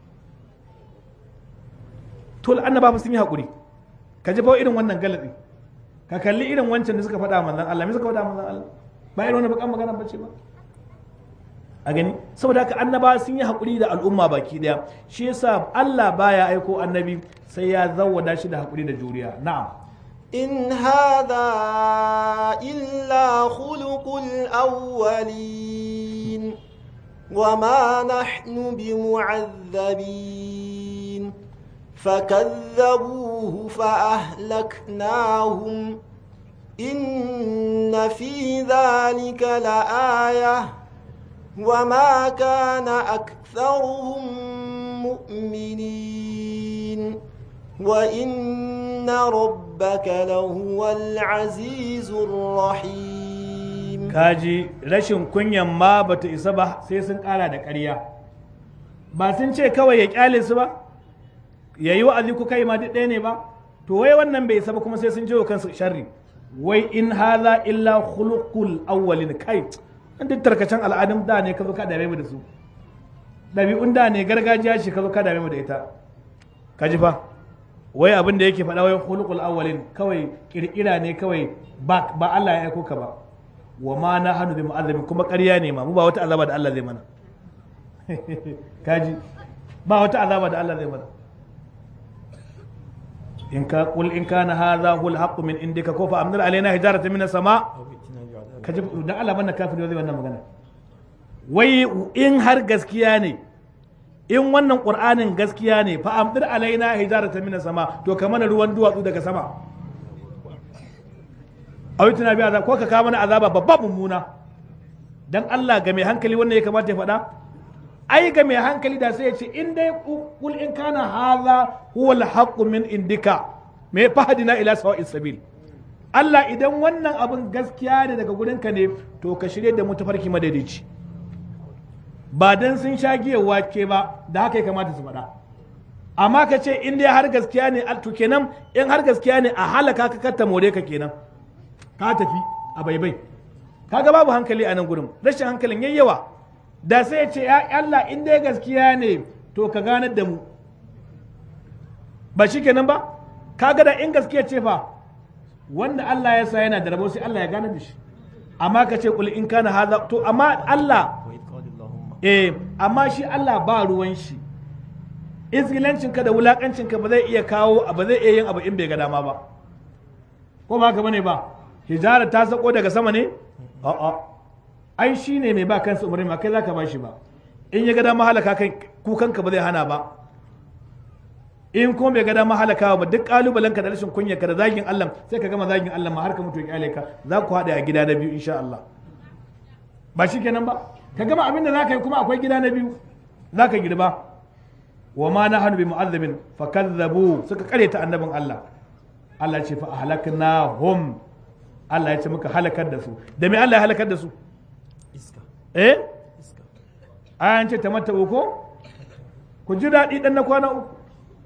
To annaba sun yi hakuri, ka ji fa irin wannan galatsi, ka kalli irin wancan da suka faɗa manzon Allah, me suka faɗa manzon Allah ba irin wannan bakan magana bace ba a gani. saboda haka annaba sun yi hakuri da al'umma baki daya, shi yasa Allah baya aiko annabi sai ya zawwada shi da hakuri da juriya. Na'am, in hadha illa khuluqul awwalin wama nahnu bimu'adhabin فكذبوه فأهلكناهم إن في ذلك لآية وما كان أكثرهم مؤمنين وإن ربك لهو العزيز الرحيم. kaji rashin kunyan ma bata isa ba sai sun kara da ƙarya, ba sun ce kawai ya kyale su ba, ya yi wa'azi ku kai ma duk ɗaya ne ba. To wai wannan bai isa ba kuma sai sun jiwo kansu sharri, wai in haza illa khuluqul awwalin. Kai an duk tarkacen al'adun da ne ka zo ka dame mu da su, ɗabi'un da ne gargajiya ce ka zo ka dame mu da ita. Ka ji fa wai abin da yake faɗa wai khuluqul awwalin kawai kirkira ne kawai, ba Allah ya aiko ka ba. Wa ma na hannu bi mu'azzabin, kuma ƙarya ne ma, mu ba wata azaba da Allah zai mana. Kaji ba wata azaba da Allah zai mana. in kana hadha huwa al-haqqu min indika ko fa amdir alaina hijaratan min as-sama. kaji dan Allah banna kafiri zai wannan magana. Wai in har gaskiya ne, in wannan qur'anin gaskiya ne, fa amdir alaina hijaratan min as-sama, to ka mana ruwan duwatsu daga sama. Awitina bi azab, ko ka kawo mana azaba babba mummuna. Dan Allah ga mai hankali wannan ya kamata ya faɗa. Ai ga mai hankali da sai ya ce in dai kul in kana hadha huwa al-haqqu min indika me fahadina ila sawa'is sabil. Allah idan wannan abin gaskiya ne daga gurinka ne, to ka shirye da mu tafarki madaidaici, ba dan sun sha giyar wake ba, da haka ya kamata su faɗa. Amma ka ce in dai har gaskiya ne, to kenan in har gaskiya ne a halaka ka katta more ka kenan ka tafi a baibai. Kaga babu hankali a nan gurin, rashin hankalin yayyawa. Da sai ya ce ya Allah in dai gaskiya ne to ka ganar da mu, ba shi kenan ba. Kaga da in gaskiya ce fa wanda Allah ya sa yana da rabo sai Allah ya ganar da shi. Amma ka ce kul in kana haza, to amma Allah amma shi Allah ba ruwan shi, izgilancin ka da wulakancin ka ba zai iya kawo, ba zai iya yin abu in bai ga dama ba, ko ba haka bane ba. Hijara ta sako daga sama ne? A'a, ai shi ne mai ba kansa umarni, ma kai za ka ba shi ba. In ya ga dama halaka kai kukanka ba zai hana ba, in kuma bai ga dama halaka ba duk kalubalen ka da rashin kunya ka da zagin Allah sai ka gama zagin Allah ma har ka mutu ya kyale ka, za ku haɗe a gida na biyu insha Allah. Ba shi kenan ba, ka gama abin da za ka yi kuma akwai gida na biyu za ka girba. Wa ma na hannu bi mu'azzabin fa kazzabu, suka karyata annabin Allah. Allah ce fa ahlaknahum, Allah ya ce muka halakar da su. Da me Allah ya halakar da su? Iska. Ayan ce tamatta ko? Ku ji daɗi ɗan na kwana uku.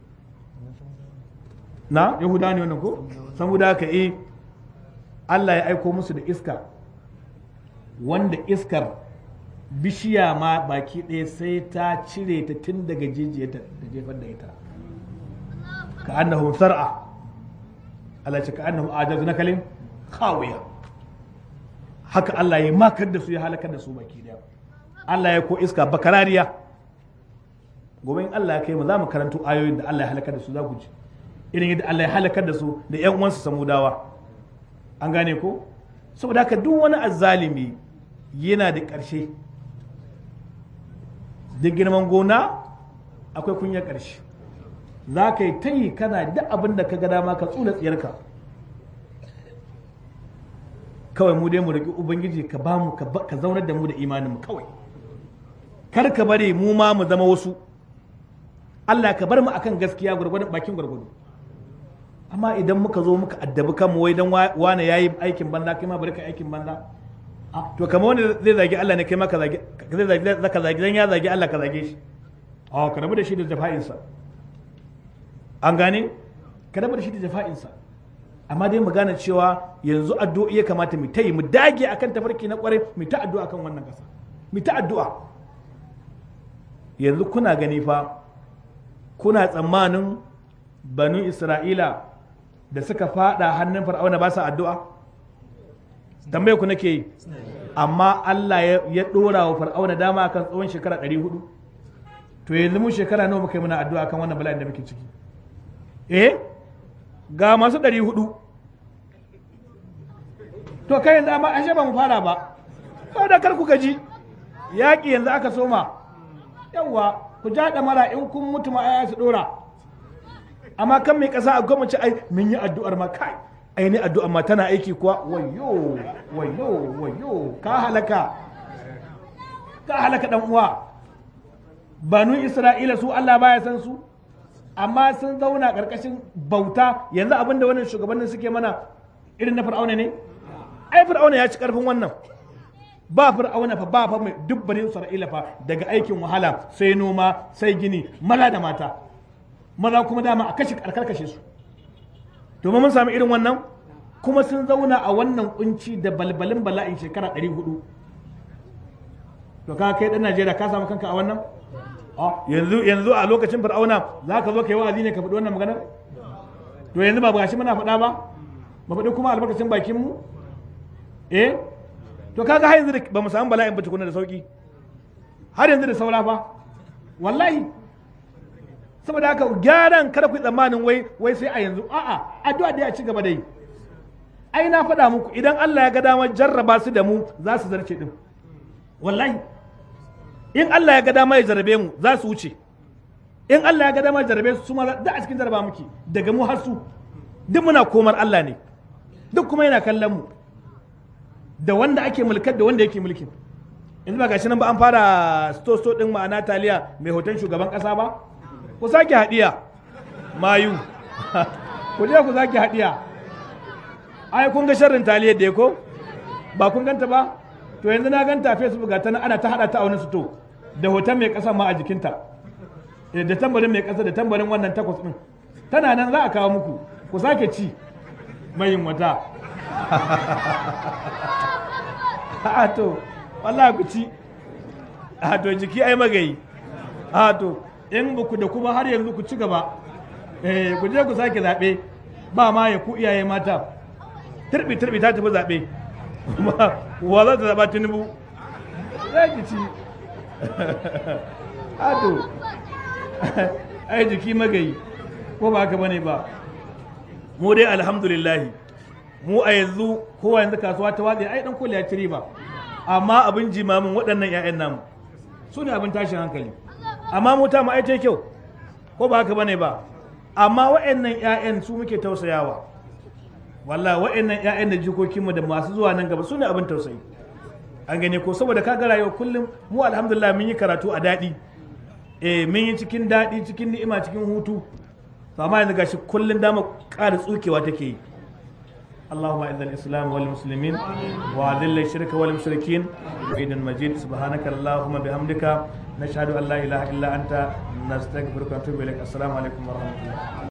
na yahuda ne wannan ko saboda haka Allah ya aiko musu da iska wanda iskar bishiya ma baki ɗaya sai ta cire ta tun daga jijiyarta da jefar da ita ka annahum sar'a Allah ce ka annahum ajaz nakalin khawiya haka Allah ya makar da su ya halakar da su baki ɗaya Allah ya ko iska bakarariya gobe in Allah ya kai mu za mu karanto ayoyin da Allah ya halakar da su za ku ji irin yadda Allah ya halakar da su da ƴan uwansu samudawa an gane ko saboda haka duk wani azzalimi yana da ƙarshe duk girman gona akwai kunyar ƙarshe za ka yi ta yi kana duk abin da ka ga dama ka tsula tsiyarka kawai mu dai mu riƙi ubangiji ka ba mu ka zaunar da mu da imaninmu kawai kar ka bari mu ma mu zama wasu Allah ka bar mu akan gaskiya gwargwadon bakin gwargwado amma idan muka zo muka addabi kanmu wai dan wane yayi aikin banza kai ma bari ka aikin banza to kamar wanda zai zagi Allah ne kai ma ka zagi dan ya zagi Allah ka zage shi ka rabu da shi da jafa'insa an gane ka rabu da shi da jafa'insa amma dai mu gane cewa yanzu addu'o'i ya kamata mu tayi mu dage akan tafarki na kwarai mu ta addu'a kan wannan kasa mu ta addu'a yanzu kuna gani fa kuna tsammanin banu Isra'ila da suka fada hannun Fir'auna ba sa addu'a tambaye ku nake yi amma Allah ya dora wa Fir'auna dama kan tsawon shekara 400 to yanzu mu shekara nawa muka yi muna addu'a kan wannan bala'in da muke ciki ga masu 400 to kai yanzu amma ashe ba mu fara ba saboda kar ku gaji yaƙi yanzu aka soma yawwa ku ja mara in kun mutu ma aya su dora amma kan mai kasa a gwamnati ai mun yi addu'ar ma kai ai ne addu'ar ma tana aiki kuwa wayo ka halaka dan uwa banu Isra'ila su Allah baya san su amma sun zauna karkashin bauta yanzu abinda wannan shugabannin suke mana irin na Fir'auna ne ai Fir'auna ya ci karfin wannan ba Fir'auna fa ba mai duk bani Isra'ila fa daga aikin wahala sai noma sai gini maza da mata maza kuma dama a kashe su to mun samu irin wannan kuma sun zauna a wannan kunci da balbalin bala'in shekara 400 to ka kai dan Najeriya ka samu kanka a wannan yanzu a lokacin Fir'auna za ka zo ka yi wa'azi ne ka faɗi wannan maganar to yanzu ba gashi muna faɗa ba ba faɗi kuma albarkacin bakin mu to kaga har yanzu ba mu samu bala'in ba tukuna da sauki har yanzu da saura fa wallahi saboda haka gyaran kada ku tsammanin wai sai a yanzu addu'a da ya ci gaba da yi ai na faɗa muku idan Allah ya ga damar jarraba su da mu za su zarce din wallahi in Allah ya ga damar ya jarrabe mu za su wuce in Allah ya ga damar jarrabe su ma da a cikin jarraba muke daga mu har su duk muna komar Allah ne duk kuma yana kallon mu da wanda ake mulkar da wanda yake mulkin yanzu ba gashi nan ba an fara sto din ma'ana taliya mai hoton shugaban kasa ba ku sake hadiya mayu ku je ku sake hadiya ai kun ga sharrin taliyar da ko ba kun ganta ba to yanzu na ganta Facebook ga ta ana ta hada ta a wani sto da hoton mai kasa ma a jikinta da tambarin mai kasa da tambarin wannan takwas din tana nan za a kawo muku ku sake ci mayin wata to wallahi ku ci to jiki ai magayi to in ba ku da kuma har yanzu ku ci gaba ku je ku sake zaɓe ba ma ya ku iyaye mata turbi ta tafi zaɓe wa za ta zaɓa Tinubu ya ki ci to ai jiki magayi ko ba haka bane ba mu dai alhamdulillahi mu a yanzu kowa yanzu kasuwa ta watsa ai dan koli ya ci riba amma abin jimamin waɗannan 'ya'yan namu su ne abin tashin hankali amma mu ta mu ai ta kyau ko ba haka bane ba amma waɗannan 'ya'yan su muke tausayawa wallahi waɗannan 'ya'yan da jikokinmu da masu zuwa nan gaba su ne abin tausayi an gane ko saboda kaga rayuwa kullum mu alhamdulillah mun yi karatu a daɗi mun yi cikin daɗi cikin ni'ima cikin hutu to amma yanzu gashi kullum dama ƙara tsukewa take yi اللهم اعز الاسلام والمسلمين واذل الشرك والمشركين بعيد المجيد سبحانك اللهم بحمدك نشهد ان لا اله الا انت نستغفرك ونتوب اليك السلام عليكم ورحمه الله